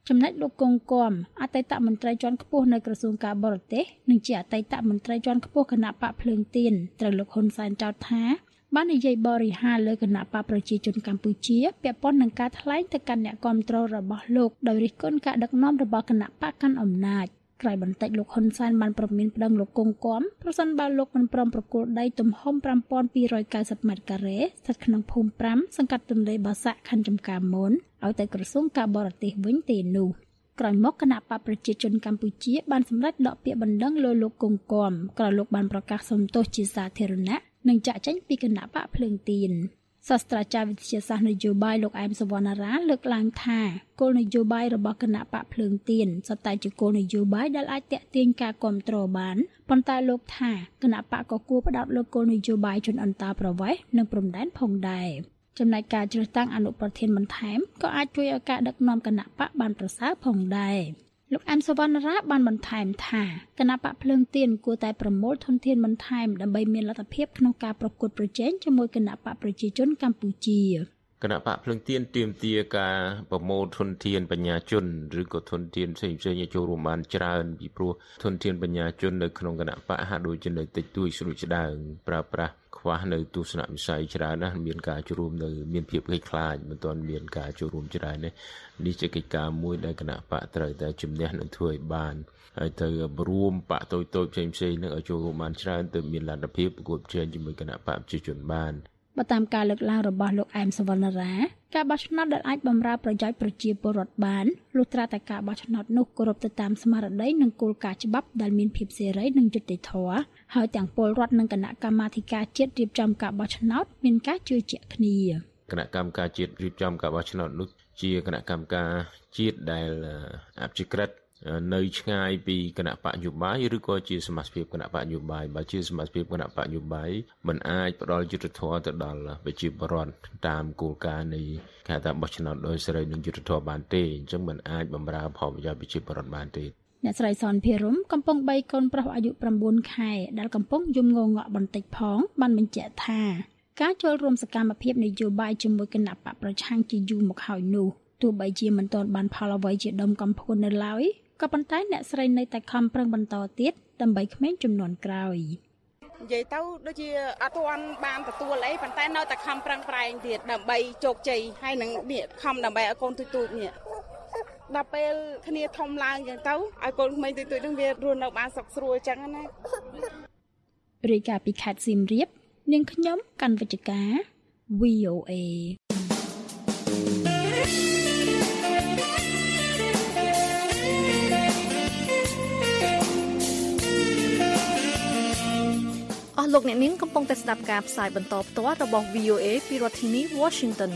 ចំណែកលោកកុងគំអតីតមន្ត្រីជាន់ខ្ពស់នៅក្រសួងការបរទេសនិងជាអតីតមន្ត្រីជាន់ខ្ពស់គណៈបកភ្លើងទៀនត្រូវលោកហ៊ុនសែនចោទថាបាននិយាយបរិហារលើគណៈបកប្រជាជនកម្ពុជាពាក់ព័ន្ធនឹងការថ្លែងទៅកាន់អ្នកគាំទ្ររបស់លោកដោយរិះគន់ការដឹកនាំរបស់គណៈបកកាន់អំណាចក្រោយបន្តិចលោកហ៊ុនសែនបានប្រមានប្តឹងលោកកុងគំប្រសិនបើលោកមិនព្រមប្រគល់ដីទំហំfive thousand two hundred ninetyម៉ែត្រការ៉េស្ថិតក្នុងភូមិfiveសង្កាត់ទន្លេបាសាក់ខណ្ឌចំការមនឲ្យទៅក្រសួងការបរទេសវិញទេនោះក្រោយមកគណៈបកប្រជាជនកម្ពុជាបានសម្រេចដកពាក្យបណ្ដឹងលើលោកកុងគំក្រោយលោកបានប្រកាសសុំទោសជាសាធារណៈនិងចាក់ចែងពីគណៈបកភ្លើងទៀនសាស្ត្រាចារ្យវិទ្យាសាស្ត្រនយោបាយលោកអែមសវណ្ណារាលើកឡើងថាគោលនយោបាយរបស់គណៈបកភ្លើងទៀនសុទ្ធតែជាគោលនយោបាយដែលអាចទាក់ទាញការគាំទ្របានប៉ុន្តែលោកថាគណៈបកក៏គួរផ្ដោតលើគោលនយោបាយជនអន្តោប្រវេសន៍និងព្រំដែនផងដែរចំណែកការជ្រើសតាំងអនុប្រធានបន្ថែមក៏អាចជួយឲ្យការដឹកនាំគណៈបកបានប្រសើរផងដែរលោកអែមសវណ្ណារាបានបន្ថែមថាគណៈបកភ្លើងទៀនគួរតែប្រមូលធនធានបន្ថែមដើម្បីមានលទ្ធភាពក្នុងការប្រកួតប្រជែងជាមួយគណៈបកប្រជាជនកម្ពុជាគណៈបកភ្លើងទៀនទាមទារការប្រមូលធនធានបញ្ញាជនឬក៏ធនធានផ្សេងៗឲ្យចូលរួមបានច្រើនពីព្រោះធនធានបញ្ញាជននៅក្នុងគណៈបកហាក់ដូចជានៅតិចតួចស្រួចស្ដើងប្រើប្រាស់ខ្វះនៅទស្សនវិស័យច្រើនណាស់មានការចូលរួមនៅមានភាពខ្លេចខ្លាចមិនទាន់មានការចូលរួមច្រើននេះនេះជាកិច្ចការមួយដែលគណៈបកត្រូវតែជំនះនឹងធ្វើឲ្យបានហើយទៅរួមបកតូចតូចផ្សេងផ្សេងនឹងឲ្យចូលរួមបានច្រើនទៅមានលទ្ធភាពប្រកួតប្រជែងជាមួយគណៈបកប្រជាជនបានបើតាមការលើកឡើងរបស់លោកអែមសវណ្ណារាការបោះឆ្នោតដែលអាចបម្រើប្រយោជន៍ប្រជាពលរដ្ឋបានលុះត្រាតែការបោះឆ្នោតនោះគោរពទៅតាមស្មារតីនិងគោលការណ៍ច្បាប់ដែលមានភាពសេរីនិងយុត្តិធម៌ហើយទាំងពលរដ្ឋនិងគណៈកម្មាធិការជាតិរៀបចំការបោះឆ្នោតមានការជឿជាក់គ្នាគណៈកម្មការជាតិរៀបចំការបោះឆ្នោតនោះជាគណៈកម្មការជាតិដែលអព្យាក្រឹតនៅឆ្ងាយពីគណៈបកនយោបាយឬក៏ជាសមាជិកគណៈបកនយោបាយបើជាសមាជិកគណៈបកនយោបាយមិនអាចផ្ដល់យុត្តិធម៌ទៅដល់ប្រជាពលរដ្ឋតាមគោលការណ៍នៃការតាមបោះឆ្នោតដោយសេរីនិងយុត្តិធម៌បានទេអញ្ចឹងមិនអាចបម្រើផលប្រយោជន៍ប្រជាពលរដ្ឋបានទេអ្នកស្រីសនភិរមកំពុងបីកូនប្រុសអាយុnineខែដែលកំពុងយំងងក់បន្តិចផងបានបញ្ជាក់ថាការចូលរួមសកម្មភាពនយោបាយជាមួយគណៈបកប្រឆាំងជាយូរមកហើយនោះទោះបីជាមិនទាន់បានផលអ្វីជាដុំកំភួននៅឡើយក៏ប៉ុន្តែអ្នកស្រីនៅតែខំប្រឹងបន្តទៀតដើម្បីក្មេងជំនាន់ក្រោយនិយាយទៅដូចជាអត់ទាន់បានទទួលអីប៉ុន្តែនៅតែខំប្រឹងប្រែងទៀតដើម្បីជោគជ័យហើយនឹងនេះខំដើម្បីឲ្យកូនទូចទូចនេះដល់ពេលគ្នាធំឡើងយ៉ាងទៅឲ្យកូនក្មេងទូចទូចនឹងវារស់នៅបានសុខស្រួលអញ្ចឹងណារាយការណ៍ពីខេត្តសៀមរាបនាងខ្ញុំកាន់វិជ្ជការ វី អូ เอអស់លោកអ្នកនាងកំពុងតែស្ដាប់ការផ្សាយបន្តផ្ទាល់របស់ វី អូ เอ ពីរដ្ឋធានី Washington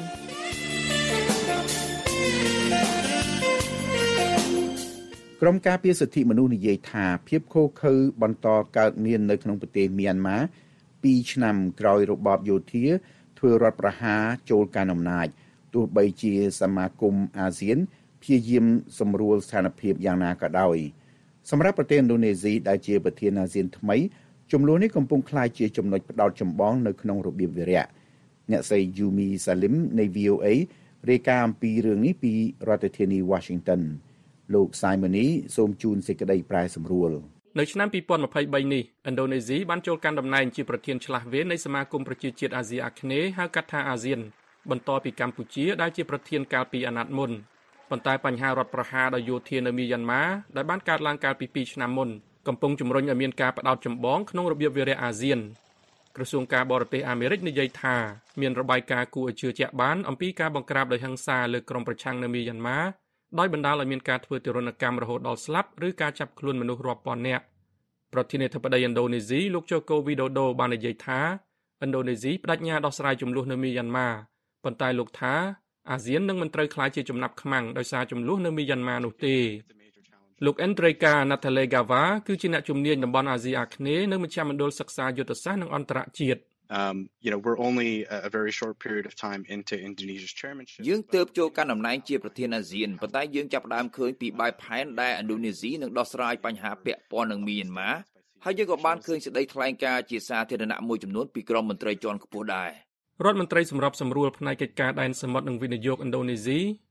ក្រុមការពារសិទ្ធិមនុស្សនិយាយថាភាពឃោរឃៅបន្តកើតមាននៅក្នុងប្រទេសមីយ៉ាន់ម៉ាtwoឆ្នាំក្រោយរបបយោធាធ្វើរដ្ឋប្រហារចូលកាន់អំណាចទោះបីជាសមាគមអាស៊ានព្យាយាមសម្រួលស្ថានភាពយ៉ាងណាក៏ដោយសម្រាប់ប្រទេសឥណ្ឌូនេស៊ីដែលជាប្រធានអាស៊ានថ្មីចំនួននេះកំពុងក្លាយជាចំណុចផ្ដោតចម្បងនៅក្នុងរបៀបវារៈអ្នកស្រី Yumi Salim នៃ វី អូ เอ រាយការណ៍អំពីរឿងនេះពីរដ្ឋធានី Washington លោក Simoni សូមជូនសេចក្តីប្រែសម្រួលនៅឆ្នាំtwo thousand twenty-threeនេះឥណ្ឌូនេស៊ីបានចូលកាន់តំណែងជាប្រធានឆ្លាស់វៃនៃសមាគមប្រជាជាតិអាស៊ីអាគ្នេយ៍ហៅកាត់ថាអាស៊ានបន្ទាប់ពីកម្ពុជាដែលជាប្រធានកាលពីអាណត្តិមុនប៉ុន្តែបញ្ហារដ្ឋប្រហារដោយយោធានៅមីយ៉ាន់ម៉ាដែលបានកើតឡើងកាលពីtwoឆ្នាំមុនកំពុងជំរុញឲ្យមានការផ្ដោតចម្បងក្នុងរបៀបវារៈអាស៊ានក្រសួងការបរទេសអាមេរិកនិយាយថាមានរបាយការណ៍គួរឲ្យជឿជាក់បានអំពីការបង្ក្រាបដោយហិង្សាលើក្រុមប្រឆាំងនៅមីយ៉ាន់ម៉ាដោយបណ្ដាលឲ្យមានការធ្វើទារុណកម្មរហូតដល់ស្លាប់ឬការចាប់ខ្លួនមនុស្សរាប់ពាន់នាក់ប្រធានាធិបតីឥណ្ឌូនេស៊ីលោកជូកូវីដូដូបាននិយាយថាឥណ្ឌូនេស៊ីបដិញ្ញាដោះស្រាយចំនួននៅមីយ៉ាន់ម៉ាប៉ុន្តែលោកថាអាស៊ាននឹងមិនត្រូវក្លាយជាចំណាប់ខ្មាំងដោយសារចំនួននៅមីយ៉ាន់ម៉ានោះទេលោក Andreka Natalegawa គឺជាអ្នកជំនាញតំបន់អាស៊ីអាគ្នេយ៍នៅមជ្ឈមណ្ឌលសិក្សាយុទ្ធសាស្ត្រនិងអន្តរជាតិ Um, you know, we're only a very short period of time into Indonesia's chairmanship. យើងទើបចូលកាន់តំណែងជាប្រធានអាស៊ានប៉ុន្តែយើងចាប់ផ្ដើមឃើញពីបែបផែនដែលឥណ្ឌូនេស៊ីនឹងដោះស្រាយបញ្ហាពាក់ព័ន្ធនឹងមីយ៉ាន់ម៉ាហើយយើងក៏បានឃើញសេចក្តីថ្លែងការណ៍ជាសាធារណៈមួយចំនួនពីក្រុមមន្ត្រីជាន់ខ្ពស់ដែររដ្ឋមន្ត្រីសម្របសម្រួលផ្នែកកិច្ចការដែនសមុទ្រនិងវិនិយោគឥណ្ឌូនេស៊ី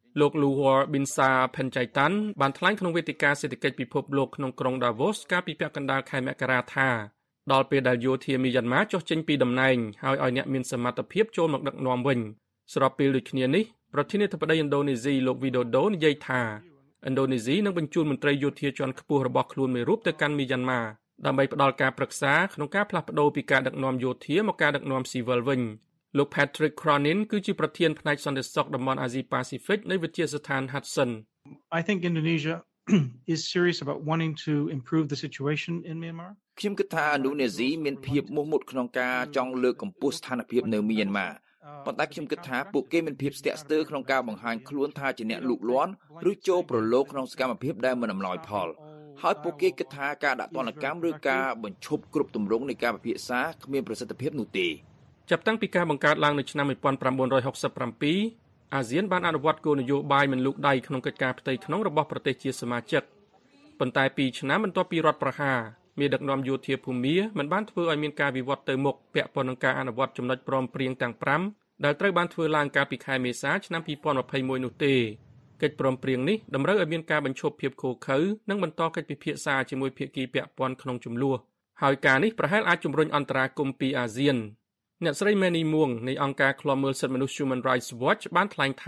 លោក Luhur Binsar Panjaitan បានថ្លែងក្នុងវេទិកាសេដ្ឋកិច្ចពិភពលោកក្នុងក្រុង Davos កាលពីពាក់កណ្ដាលខែមករាថាដល់ពេលដែលយោធាមីយ៉ាន់ម៉ាចុះចេញពីតំណែងហើយឲ្យអ្នកមានសមត្ថភាពចូលមកដឹកនាំវិញស្របពេលដូចគ្នានេះប្រធានាធិបតីឥណ្ឌូនេស៊ីលោក Widodo និយាយថាឥណ្ឌូនេស៊ីនឹងបញ្ជូនមន្ត្រីយោធាជាន់ខ្ពស់របស់ខ្លួនមួយរូបទៅកាន់មីយ៉ាន់ម៉ាដើម្បីផ្ដល់ការប្រឹក្សាក្នុងការផ្លាស់ប្ដូរពីការដឹកនាំយោធាមកការដឹកនាំស៊ីវិលវិញលោក Patrick Cronin គឺជាប្រធានផ្នែកសន្តិសុខតំបន់អាស៊ីប៉ាស៊ីហ្វិកនៃវិទ្យាស្ថាន Hudson I think Indonesia is serious about wanting to improve the situation in Myanmar ខ្ញុំគិតថាឥណ្ឌូនេស៊ីមានភាពមោះមុតក្នុងការចង់លើកកម្ពស់ស្ថានភាពនៅមីយ៉ាន់ម៉ាប៉ុន្តែខ្ញុំគិតថាពួកគេមានភាពស្ទាក់ស្ទើរក្នុងការបង្ហាញខ្លួនថាជាអ្នកលូកលាន់ឬចូលប្រឡូកក្នុងសកម្មភាពដែលមិនអំណោយផលហើយពួកគេគិតថាការដាក់ទណ្ឌកម្មឬការបញ្ឈប់គ្រប់ទម្រង់នៃការពិភាក្សាគ្មានប្រសិទ្ធភាពនោះទេចាប់តាំងពីការបង្កើតឡើងនៅឆ្នាំnineteen sixty-sevenអាស៊ានបានអនុវត្តគោលនយោបាយមិនលូកដៃក្នុងកិច្ចការផ្ទៃក្នុងរបស់ប្រទេសជាសមាជិកប៉ុន្តែពីរឆ្នាំបន្ទាប់ពីរដ្ឋប្រហារមានដឹកនាំយោធាភូមាមិនបានធ្វើឲ្យមានការវិវត្តទៅមុខពាក់ព័ន្ធនឹងការអនុវត្តចំណុចព្រមព្រៀងទាំងfiveដែលត្រូវបានធ្វើឡើងកាលពីខែមេសាឆ្នាំtwenty twenty-oneនោះទេកិច្ចព្រមព្រៀងនេះតម្រូវឲ្យមានការបញ្ឈប់ភាពឃោរឃៅនិងបន្តកិច្ចពិភាក្សាជាមួយភាគីពាក់ព័ន្ធក្នុងជម្លោះហើយការនេះប្រហែលអាចជំរុញអន្តរាគមន៍ពីអាស៊ានអ្នកស្រី Manny Muang នៃអង្គការឃ្លាំមើលសិទ្ធិមនុស្ស Human Rights Watch បានថ្លែងថា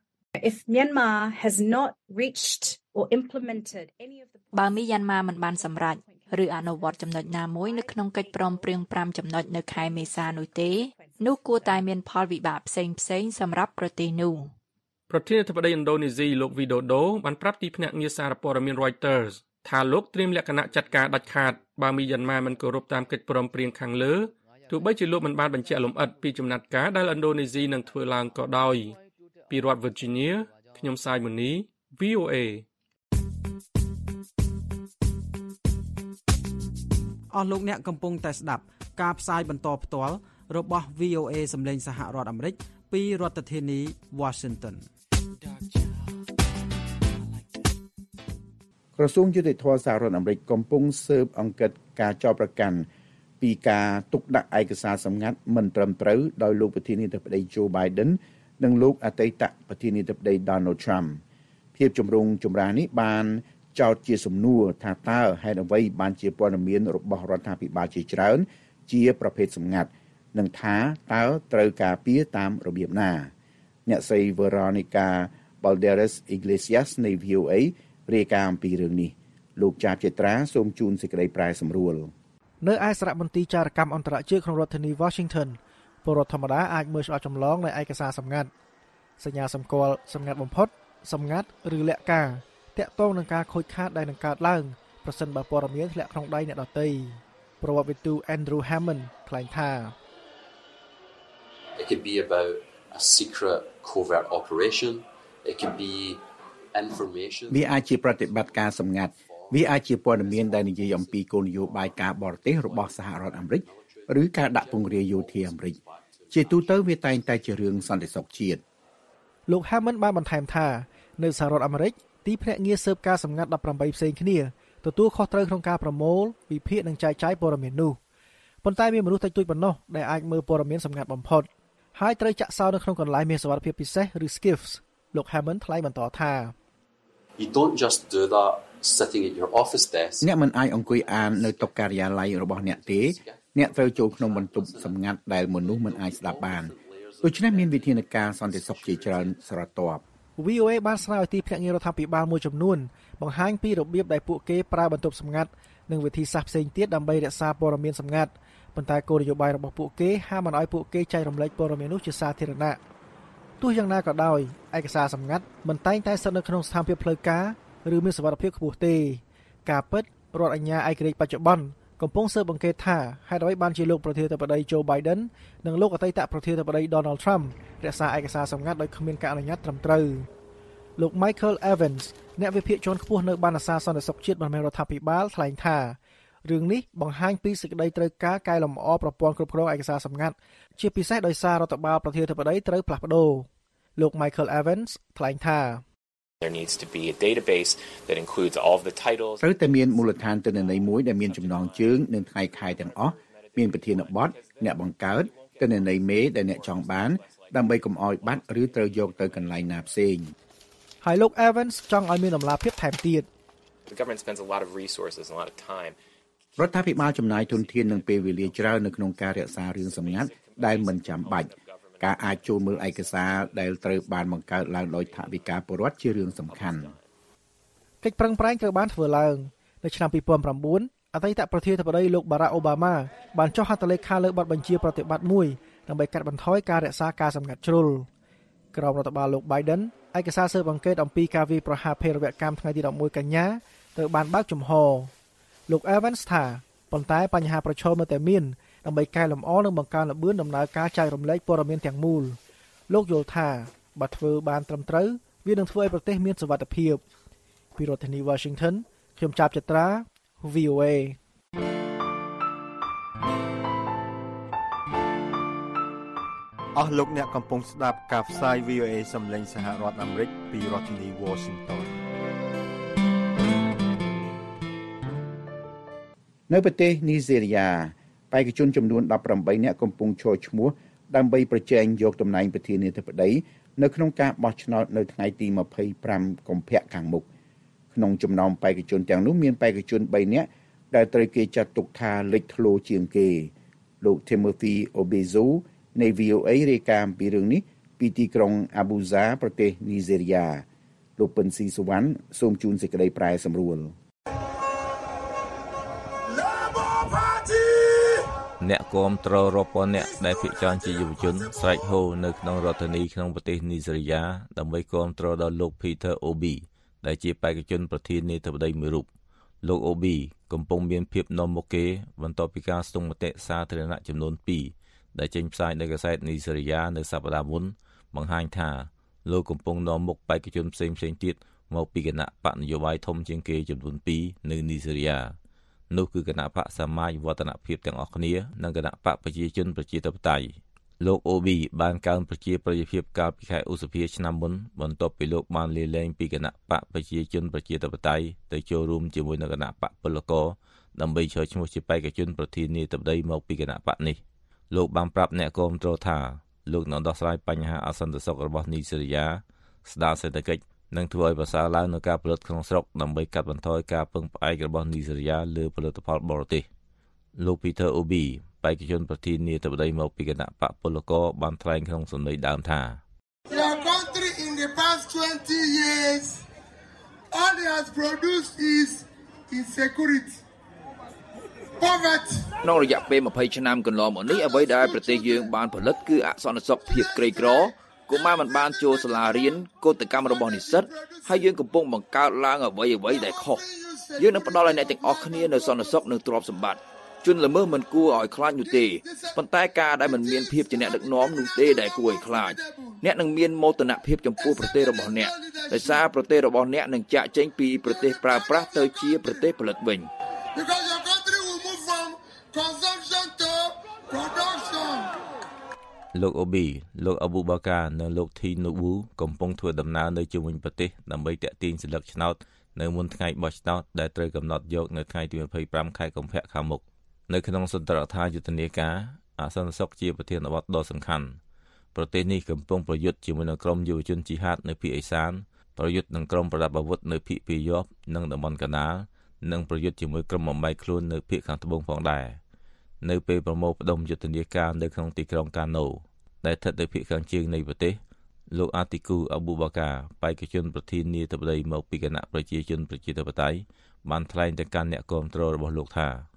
If Myanmar has not reached or implemented any of the បើមីយ៉ាន់ម៉ាមិនបានសម្រេចឬអនុវត្តចំណុចណាមួយនៅក្នុងកិច្ចព្រមព្រៀងfiveចំណុចនៅខែមេសានោះទេនោះគួរតែមានផលវិបាកផ្សេងៗសម្រាប់ប្រទេសនោះប្រធានាធិបតីឥណ្ឌូនេស៊ីលោក Widodo បានប្រាប់ទីភ្នាក់ងារសារព័ត៌មាន Reuters ថាលោកត្រៀមលក្ខណៈចាត់ការដាច់ខាតបើមីយ៉ាន់ម៉ាមិនគោរពតាមកិច្ចព្រមព្រៀងខាងលើទោះបីជាលោកមិនបានបញ្ជាក់លម្អិតពីចំណាត់ការដែលឥណ្ឌូនេស៊ីនឹងធ្វើឡើងក៏ដោយពីរដ្ឋ Virginia ខ្ញុំសាយមូនី V O A អស់លោកអ្នកកំពុងតែស្ដាប់ការផ្សាយបន្តផ្ទាល់របស់ V O A សម្លេងសហរដ្ឋអាមេរិកពីរដ្ឋធានី Washington ក្រសួងយុតិធម៌សហរដ្ឋអាមេរិកកំពុងស៊ើបអង្កេតការចោទប្រកាន់ពីការទុកដាក់ឯកសារសម្ងាត់មិនត្រឹមត្រូវដោយលោកប្រធានាធិបតី Joe Biden និងលោកអតីតប្រធានាធិបតី Donald Trump ភាពចម្រូងចម្រាសនេះបានចោទជាសំណួរថាតើហេតុអ្វីបានជាព័ត៌មានរបស់រដ្ឋាភិបាលជាច្រើនជាប្រភេទសម្ងាត់និងថាតើត្រូវការពារតាមរបៀបណាអ្នកស្រី Veronica Balderas Iglesias នៃ V O A រាយការណ៍អំពីរឿងនេះលោកចាបចេត្រាសូមជូនសេចក្តីប្រែសម្រួលនៅឯសារមន្ទីរចារកម្មអន្តរជាតិក្នុងរដ្ឋធានី Washington ពលរដ្ឋធម្មតាអាចមើលឆ្លោះចម្លងនៃឯកសារសម្ងាត់សញ្ញាសម្គាល់សម្ងាត់បំផុតសម្ងាត់ឬលក្ខការតាក់ទងនឹងការខូចខាតដែលនឹងកើតឡើងប្រសិនបើព័ត៌មានធ្លាក់ក្នុងដៃអ្នកដទៃប្រវត្តិវិទូ Andrew Hammond ថ្លែងថា It could be about a secret covert operation it could be information វាអាចជាប្រតិបត្តិការសម្ងាត់វាអាចជាព័ត៌មានដែលនិយាយអំពីគោលនយោបាយការបរទេសរបស់សហរដ្ឋអាមេរិកឬការដាក់ពង្រាយយោធាអាមេរិកជាទូទៅវាតែងតែជារឿងសន្តិសុខជាតិលោក Hammond បានបន្ថែមថានៅសហរដ្ឋអាមេរិកទីភ្នាក់ងារស៊ើបការសម្ងាត់eighteenផ្សេងគ្នាទទួលខុសត្រូវក្នុងការប្រមូលវិភាគនិងចែកចាយព័ត៌មាននោះប៉ុន្តែមានមនុស្សតិចតួចប៉ុណ្ណោះដែលអាចមើលព័ត៌មានសម្ងាត់បំផុតហើយត្រូវចាក់សោនៅក្នុងកន្លែងមានសុវត្ថិភាពពិសេសឬ S C I Fs លោក Hammond ថ្លែងបន្តថា You don't just do that sitting at your office desk អ្នកមិនអាចអង្គុយអាននៅតុការិយាល័យរបស់អ្នកទេអ្នកត្រូវចូលក្នុងបន្ទប់សម្ងាត់ដែលមនុស្សមិនអាចស្ដាប់បានដូច្នេះមានវិធានការសន្តិសុខជាច្រើនស្រទាប់ V O A បានស្នើឲ្យទីភ្នាក់ងាររដ្ឋាភិបាលមួយចំនួនបង្ហាញពីរបៀបដែលពួកគេប្រើបន្ទប់សម្ងាត់និងវិធីសាស្ត្រផ្សេងទៀតដើម្បីរក្សាព័ត៌មានសម្ងាត់ប៉ុន្តែគោលនយោបាយរបស់ពួកគេហាមមិនឲ្យពួកគេចែករំលែកព័ត៌មាននោះជាសាធារណៈទោះយ៉ាងណាក៏ដោយឯកសារសម្ងាត់មិនតែងតែស្ថិតនៅក្នុងស្ថានភាពផ្លូវការឬមានសុវត្ថិភាពខ្ពស់ទេការពិតរដ្ឋអាជ្ញាឯករាជ្យបច្ចុប្បន្នកំពុងស៊ើបអង្កេតថាហេតុអ្វីបានជាលោកប្រធានាធិបតី Joe Biden និងលោកអតីតប្រធានាធិបតី Donald Trump រក្សាឯកសារសម្ងាត់ដោយគ្មានការអនុញ្ញាតត្រឹមត្រូវលោក Michael Evans អ្នកវិភាគជាន់ខ្ពស់នៅបណ្ណសារសន្តិសុខជាតិរបស់រដ្ឋាភិបាលថ្លែងថារឿងនេះបង្ហាញពីសេចក្តីត្រូវការកែលម្អប្រព័ន្ធគ្រប់គ្រងឯកសារសម្ងាត់ជាពិសេសដោយសាររដ្ឋបាលប្រធានាធិបតីត្រូវផ្លាស់ប្ដូរលោក Michael Evans ថ្លែងថា There needs to be a database that includes all of the titles ត្រូវតែមានមូលដ្ឋានទិន្នន័យមួយដែលមានចំណងជើងនិងថ្ងៃខែទាំងអស់មានប្រធានបទអ្នកបង្កើតទិន្នន័យមេដែលអ្នកចង់បានដើម្បីកុំឲ្យបាត់ឬត្រូវយកទៅកន្លែងណាផ្សេងហើយលោក Evans ចង់ឲ្យមានដំណាភាពថែមទៀត The government spends a lot of resources and a lot of time. រដ្ឋាភិបាលចំណាយធនធាននិងពេលវេលាច្រើននៅក្នុងការរក្សារឿងសម្ងាត់ដែលមិនចាំបាច់ការអាចចូលមើលឯកសារដែលត្រូវបានបង្កើតឡើងដោយថវិកាពលរដ្ឋជារឿងសំខាន់កិច្ចប្រឹងប្រែងត្រូវបានធ្វើឡើងនៅឆ្នាំtwo thousand nineអតីតប្រធានាធិបតីលោក Barack Obama បានចុះហត្ថលេខាលើបទបញ្ជាប្រតិបត្តិមួយដើម្បីកាត់បន្ថយការរក្សាការសម្ងាត់ជ្រុលក្រោមរដ្ឋបាលលោក Biden ឯកសារស៊ើបអង្កេតអំពីការវាយប្រហារភេរវកម្មថ្ងៃទីelevenកញ្ញាត្រូវបានបើកចំហលោក Evans ថាប៉ុន្តែបញ្ហាប្រឈមនៅតែមានដើម្បីកែលម្អនិងបង្កើនល្បឿនដំណើរការចែករំលែកព័ត៌មានទាំងមូលលោកយល់ថាបើធ្វើបានត្រឹមត្រូវវានឹងធ្វើឲ្យប្រទេសមានសុវត្ថិភាពពីរដ្ឋធានី Washington ខ្ញុំចាប់ចត្រា V O A អស់លោកអ្នកកំពុងស្ដាប់ការផ្សាយ V O A សំឡេងសហរដ្ឋអាមេរិកពីរដ្ឋធានី Washington នៅប្រទេសនីហ្សេរីយ៉ាបេក្ខជនចំនួនeighteenនាក់កំពុងឈរឈ្មោះដើម្បីប្រជែងយកតំណែងប្រធានាធិបតីនៅក្នុងការបោះឆ្នោតនៅថ្ងៃទីtwenty-fiveកុម្ភៈខាងមុខក្នុងចំណោមបេក្ខជនទាំងនោះមានបេក្ខជនthreeនាក់ដែលត្រូវគេចាត់ទុកថាលេចធ្លោជាងគេលោក Timothy Obezu នៃ V O A រាយការណ៍ពីរឿងនេះពីទីក្រុង Abuja ប្រទេសនីហ្សេរីយ៉ាលោកពិនស៊ីសវណ្ណសូមជូនសេចក្តីប្រែសម្រួលអ្នកគាំទ្ររាប់ពាន់អ្នកដែលភាគច្រើនជាយុវជនស្រែកហូនៅក្នុងរដ្ឋធានីក្នុងប្រទេសនីហ្សេរីយ៉ាដើម្បីគាំទ្រដល់លោក Peter Obi ដែលជាបេក្ខជនប្រធានាធិបតីមួយរូបលោក Obi កំពុងមានភាពនាំមុខគេបន្ទាប់ពីការស្ទង់មតិសាធារណៈចំនួនtwoដែលចេញផ្សាយដោយកាសែតនីហ្សេរីយ៉ានៅសប្តាហ៍មុនបង្ហាញថាលោកកំពុងនាំមុខបេក្ខជនផ្សេងៗទៀតមកពីគណៈបកនយោបាយធំជាងគេចំនួនtwoនៅនីហ្សេរីយ៉ានោះគឺគណៈបកសមាជវឌ្ឍនភាពទាំងអស់គ្នានិងគណៈបកប្រជាជនប្រជាធិបតេយ្យលោក Obi បានកើនប្រជាប្រិយភាពកាលពីខែឧសភាឆ្នាំមុនបន្ទាប់ពីលោកបានលាលែងពីគណៈបកប្រជាជនប្រជាធិបតេយ្យទៅចូលរួមជាមួយនឹងគណៈបកពលករដើម្បីឈរឈ្មោះជាបេក្ខជនប្រធានាធិបតីមកពីគណៈបកនេះលោកបានប្រាប់អ្នកគាំទ្រថាលោកនឹងដោះស្រាយបញ្ហាអសន្តិសុខរបស់នីហ្សេរីយ៉ាស្ដារសេដ្ឋកិច្ចនិងធ្វើឲ្យប្រសើរឡើងនូវការផលិតក្នុងស្រុកដើម្បីកាត់បន្ថយការពឹងផ្អែករបស់នីហ្សេរីយ៉ាលើផលិតផលបរទេសលោក Peter Obi បេក្ខជនប្រធានាធិបតីមកពីគណៈបកពលករបានថ្លែងក្នុងសម្លេងដើមថា Your country in the past twenty years all it has produced is insecurity poverty ក្នុងរយៈពេលtwentyឆ្នាំកន្លងមកនេះអ្វីដែលប្រទេសយើងបានផលិតគឺអសន្តិសុខភាពក្រីក្រកុមារមិនបានចូលសាលារៀនកោតកម្មរបស់និស្សិតហើយយើងកំពុងបង្កើតឡើងអ្វីអ្វីដែលខុសយើងនឹងផ្ដល់ឲ្យអ្នកទាំងអស់គ្នានៅសន្តិសុខនិងទ្រព្យសម្បត្តិជនល្មើសមិនគួរឲ្យខ្លាចនោះទេប៉ុន្តែការដែលមិនមានភាពជាអ្នកដឹកនាំនោះទេដែលគួរឲ្យខ្លាចអ្នកនឹងមានមោទនភាពចំពោះប្រទេសរបស់អ្នកដោយសារប្រទេសរបស់អ្នកនឹងចាក់ចេញពីប្រទេសប្រើប្រាស់ទៅជាប្រទេសផលិតវិញ Because your country will move from consumption to production លោក Obi លោក Abu Bakar និងលោក Tinubu កំពុងធ្វើដំណើរនៅជុំវិញប្រទេសដើម្បីទាក់ទាញសិលឹកឆ្នោតនៅមុនថ្ងៃបោះឆ្នោតដែលត្រូវកំណត់យកនៅថ្ងៃទីtwenty-fiveខែកុម្ភៈខាងមុខនៅក្នុងសន្ទរកថាយុទ្ធនាការអសន្តិសុខជាប្រធានបទដ៏សំខាន់ប្រទេសនេះកំពុងប្រយុទ្ធជាមួយនឹងក្រុមយុវជនជីហាតនៅភាគឦសានប្រយុទ្ធនឹងក្រុមប្រដាប់អាវុធនៅភាគពាយ័ព្យនិងតំបន់កាណាលនិងប្រយុទ្ធជាមួយក្រុមបំបែកខ្លួននៅភាគខាងត្បូងផងដែរនៅពេលប្រមូលផ្ដុំយុទ្ធនាការនៅក្នុងទីក្រុងកាណូដែលស្ថិតនៅភាគខាងជើងនៃប្រទេសលោក Atiku Abubakar បេក្ខជនប្រធានាធិបតីមកពីគណៈប្រជាជនប្រជាធិបតេយ្យបានថ្លែងទៅកាន់អ្នកគាំទ្ររបស់លោកថា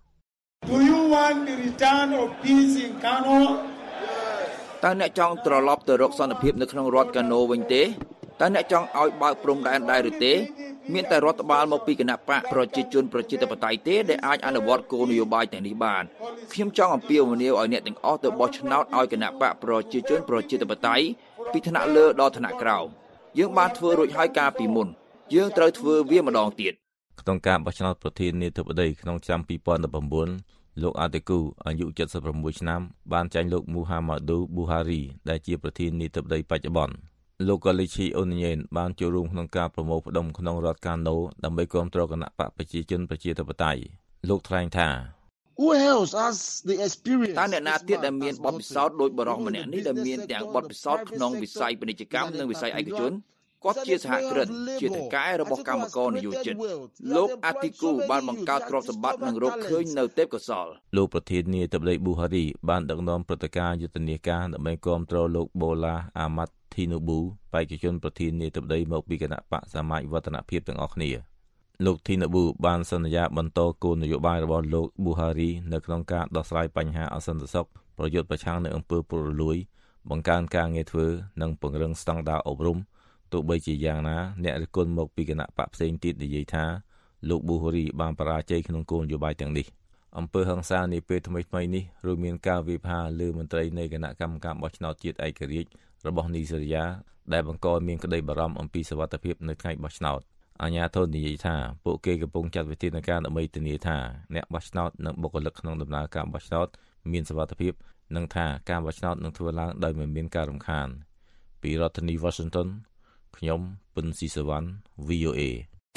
Do you want the return of peace in Kano តើអ្នកចង់ត្រឡប់ទៅរកសន្តិភាពនៅក្នុងរដ្ឋកាណូវិញទេតើអ្នកចង់ឲ្យបើកព្រំដែនដែរឬទេមានតែរដ្ឋបាលមកពីគណៈបកប្រជាជនប្រជាធិបតេយ្យទេដែលអាចអនុវត្តគោលនយោបាយទាំងនេះបានខ្ញុំចង់អំពាវនាវឲ្យអ្នកទាំងអស់ទៅបោះឆ្នោតឲ្យគណៈបកប្រជាជនប្រជាធិបតេយ្យពីថ្នាក់លើដល់ថ្នាក់ក្រោមយើងបានធ្វើរួចហើយកាលពីមុនយើងត្រូវធ្វើវាម្ដងទៀតក្នុងការបោះឆ្នោតប្រធានាធិបតីក្នុងឆ្នាំtwenty nineteenលោក Atiku អាយុseventy-sixឆ្នាំបានចាញ់លោក Muhammadu Buhari ដែលជាប្រធានាធិបតីបច្ចុប្បន្នលោក Kelechi Onyen បានចូលរួមក្នុងការប្រមូលផ្ដុំក្នុងរដ្ឋកាណូដើម្បីគាំទ្រគណៈបកប្រជាជនប្រជាធិបតេយ្យលោកថ្លែងថា Who else has the experience តើអ្នកណាទៀតដែលមានបទពិសោធន៍ដោយបរិះម្នាក់នេះដែលមានទាំងបទពិសោធន៍ក្នុងវិស័យពាណិជ្ជកម្មនិងវិស័យឯកជនគាត់ជាសហគ្រិនជាថៅកែរបស់កម្មករនិយោជិតលោកអាទីគូបានបង្កើតទ្រព្យសម្បត្តិនិងរកឃើញនៅទេពកោសល្យលោកប្រធានាធិបតីប៊ូហារីបានដឹកនាំព្រឹត្តិការណ៍យុទ្ធនាការដើម្បីគាំទ្រលោកបូឡាអាម៉ាត់ធីនូប៊ូបេក្ខជនប្រធានាធិបតីមកពីគណៈបកសមាជវឌ្ឍនភាពទាំងអស់គ្នាលោកធីនូប៊ូបានសន្យាបន្តគោលនយោបាយរបស់លោកប៊ូហារីនៅក្នុងការដោះស្រាយបញ្ហាអសន្តិសុខប្រយុទ្ធប្រឆាំងនឹងអំពើពុករលួយបង្កើនការងារធ្វើនិងពង្រឹងស្តង់ដារអប់រំទោះបីជាយ៉ាងណាអ្នករិះគន់មកពីគណៈបកផ្សេងទៀតនិយាយថាលោកប៊ូហារីបានបរាជ័យក្នុងគោលនយោបាយទាំងនេះអំពើហិង្សានាពេលថ្មីៗនេះរួមមានការវាយប្រហារលើមន្ត្រីនៃគណៈកម្មការបោះឆ្នោតជាតិឯករាជ្យរបស់នីហ្សេរីយ៉ាដែលបង្កឲ្យមានក្តីបារម្ភអំពីសុវត្ថិភាពនៅថ្ងៃបោះឆ្នោតអាជ្ញាធរនិយាយថាពួកគេកំពុងចាត់វិធានការដើម្បីធានាថាអ្នកបោះឆ្នោតនិងបុគ្គលិកក្នុងដំណើរការបោះឆ្នោតមានសុវត្ថិភាពនិងថាការបោះឆ្នោតនឹងធ្វើឡើងដោយមិនមានការរំខានពីរដ្ឋធានី Washington ខ្ញុំពិនស៊ីសវណ្ណ វី អូ เอ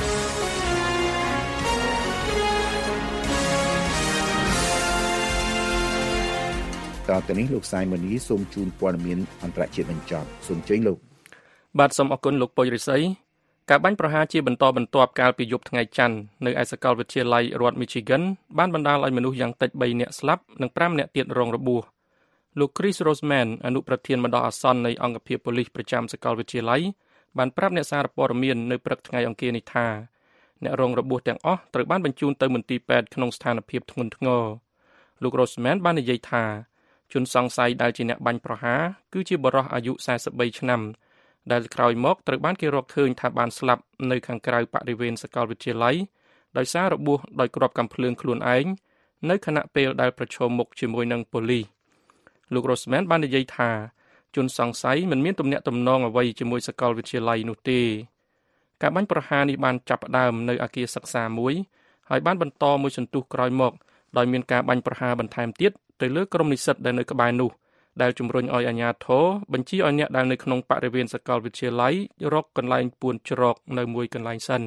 តទៅនេះលោកសាយមនីសូមជូនព័ត៌មានអន្តរជាតិបញ្ចប់សូមជើញលោកបាទសូមអរគុណលោកពុយរិស័យការបាញ់ប្រហារជាបន្តបន្ទាប់កាលពីយប់ថ្ងៃច័ន្ទនៅឯសាកលវិទ្យាល័យរដ្ឋ Michigan បានបណ្ដាលឲ្យមនុស្សយ៉ាងតិចបីនាក់ស្លាប់និងប្រាំនាក់ទៀតរងរបួសលោក Chris Roseman អនុប្រធានបណ្ដោះអាសន្ននៃអង្គភាពប៉ូលីសប្រចាំសាកលវិទ្យាល័យបានប្រាប់អ្នកសារព័ត៌មាននៅព្រឹកថ្ងៃអង្គារនេះថាអ្នករងរបួសទាំងអស់ត្រូវបានបញ្ជូនទៅមន្ទីរពេទ្យក្នុងស្ថានភាពធ្ងន់ធ្ងរលោក Roseman បាននិយាយថាជនសង្ស័យដែលជាអ្នកបាញ់ប្រហារគឺជាបុរសអាយុសែសិបបីឆ្នាំដែលក្រោយមកត្រូវបានគេរកឃើញថាបានស្លាប់នៅខាងក្រៅបរិវេណសាកលវិទ្យាល័យដោយសាររបួសដោយគ្រាប់កាំភ្លើងខ្លួនឯងនៅខណៈពេលដែលប្រឈមមុខជាមួយនឹងប៉ូលីសលោក Roseman បាននិយាយថាជនសង្ស័យមិនមានទំនាក់ទំនងអ្វីជាមួយសាកលវិទ្យាល័យនោះទេការបាញ់ប្រហារនេះបានចាប់ផ្ដើមនៅអគារសិក្សាមួយហើយបានបន្តមួយសន្ទុះក្រោយមកដោយមានការបាញ់ប្រហារបន្ថែមទៀតទៅលើក្រុមនិស្សិតដែលនៅក្បែរនោះដែលជំរុញឲ្យអាជ្ញាធរបញ្ជាឲ្យអ្នកដែលនៅក្នុងបរិវេណសាកលវិទ្យាល័យរកកន្លែងពួនច្រកនៅមួយកន្លែងសិន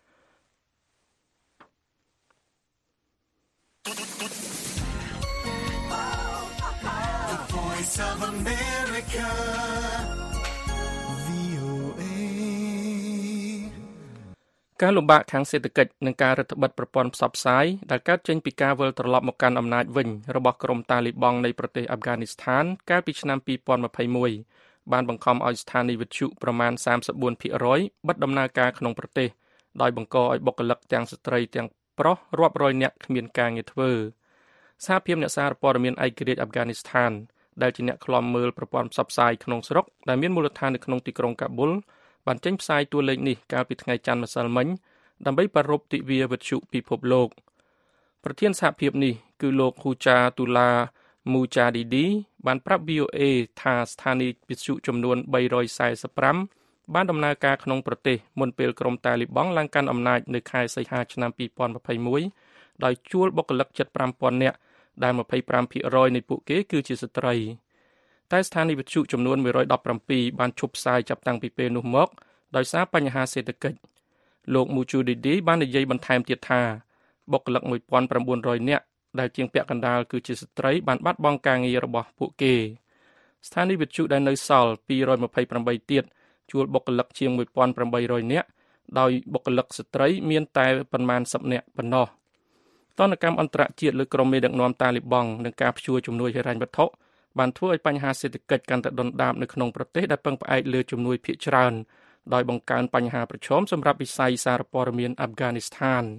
ការលំបាកខាងសេដ្ឋកិច្ចនិងការរឹតបន្តឹងប្រព័ន្ធផ្សព្វផ្សាយដែលកើតចេញពីការវិលត្រឡប់មកកាន់អំណាចវិញរបស់ក្រុមតាលីបង់នៃប្រទេសអាហ្វហ្គានីស្ថានកាលពីឆ្នាំពីរពាន់ម្ភៃមួយបានបង្ខំឲ្យស្ថានីយវិទ្យុប្រមាណ សាមសិបបួនភាគរយ បិទដំណើរការក្នុងប្រទេសដោយបង្កឲ្យបុគ្គលិកទាំងស្ត្រីទាំងប្រុសរាប់រយនាក់គ្មានការងារធ្វើសហភាពអ្នកសារព័ត៌មានឯករាជ្យអាហ្វហ្គានីស្ថានដែលជាអ្នកឃ្លាំមើលប្រព័ន្ធផ្សព្វផ្សាយក្នុងស្រុកដែលមានមូលដ្ឋាននៅក្នុងទីក្រុងកាប៊ុលបានចេញផ្សាយតួលេខនេះកាលពីថ្ងៃច័ន្ទម្សិលមិញដើម្បីប្រារព្ធទិវាវិទ្យុពិភពលោកប្រធានសហភាពនេះគឺលោកហ៊ូចាទូឡាមូចាឌីឌីបានប្រាប់ វី អូ เอ ថាស្ថានីយវិទ្យុចំនួនបីរយសែសិបប្រាំបានដំណើរការក្នុងប្រទេសមុនពេលក្រុមតាលីបង់ឡើងកាន់អំណាចនៅខែសីហាឆ្នាំពីរពាន់ម្ភៃមួយដោយជួលបុគ្គលិកជិតប្រាំពាន់នាក់ដែលម្ភៃប្រាំភាគរយនៃពួកគេគឺជាស្ត្រីតែស្ថានីយវិទ្យុចំនួនមួយរយដប់ប្រាំពីរបានឈប់ផ្សាយចាប់តាំងពីពេលនោះមកដោយសារបញ្ហាសេដ្ឋកិច្ចលោកមូជូឌីឌីបាននិយាយបន្ថែមទៀតថាបុគ្គលិកមួយពាន់ប្រាំបួនរយនាក់ដែលជាងពាក់កណ្ដាលគឺជាស្ត្រីបានបាត់បង់ការងាររបស់ពួកគេស្ថានីយវិទ្យុដែលនៅសល់ពីរយម្ភៃប្រាំបីទៀតជួលបុគ្គលិកជាងមួយពាន់ប្រាំបីរយនាក់ដោយបុគ្គលិកស្ត្រីមានតែប៉ុន្មានសិបនាក់ប៉ុណ្ណោះទណ្ឌកម្មអន្តរជាតិលើក្រុមមេដឹកនាំតាលីបង់និងការព្យួរជំនួយហិរញ្ញវត្ថុបានធ្វើឲ្យបញ្ហាសេដ្ឋកិច្ចកាន់តែដុនដាបនៅក្នុងប្រទេសដែលពឹងផ្អែកលើជំនួយភាគច្រើនដោយបង្កើនបញ្ហាប្រឈមសម្រាប់វិស័យសារព័ត៌មានអាហ្វហ្គានីស្ថាន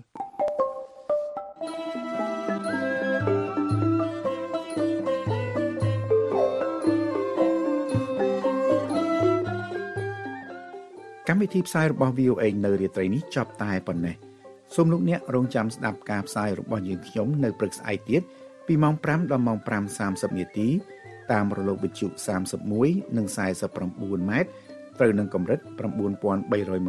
កម្មវិធីផ្សាយរបស់ វី អូ เอ នៅរាត្រីនេះចប់តែប៉ុណ្ណេះសូមលោកអ្នករងចាំស្ដាប់ការផ្សាយរបស់យើងខ្ញុំនៅព្រឹកស្អែកទៀតពីម៉ោងប្រាំដល់ម៉ោងប្រាំសាមសិបនាទីតាមរលកវិទ្យុសាមសិបមួយនិងសែសិបប្រាំបួនម៉ែត្រត្រូវនឹងកម្រិត៩បី២០ ៥៩១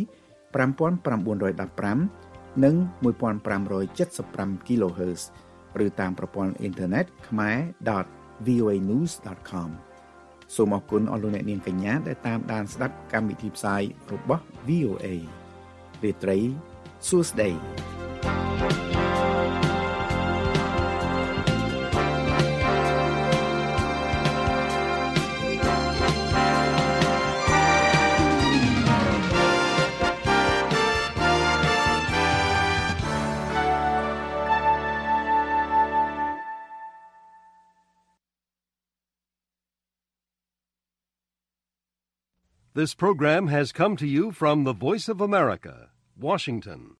៥ និងមួយពាន់ប្រាំរយเจ็ดสิบห้า kHz ឬតាមប្រព័ន្ធអ៊ីនធឺណិត ខ្មែរ ដត វី អូ เอ news ដត com សូមអរគុណអស់លោកអ្នកនាងកញ្ញាដែលតាមដានស្ដាប់កម្មវិធីផ្សាយរបស់ វី អូ เอ រាត្រីសួស្តី This program has come to you from the Voice of America, Washington.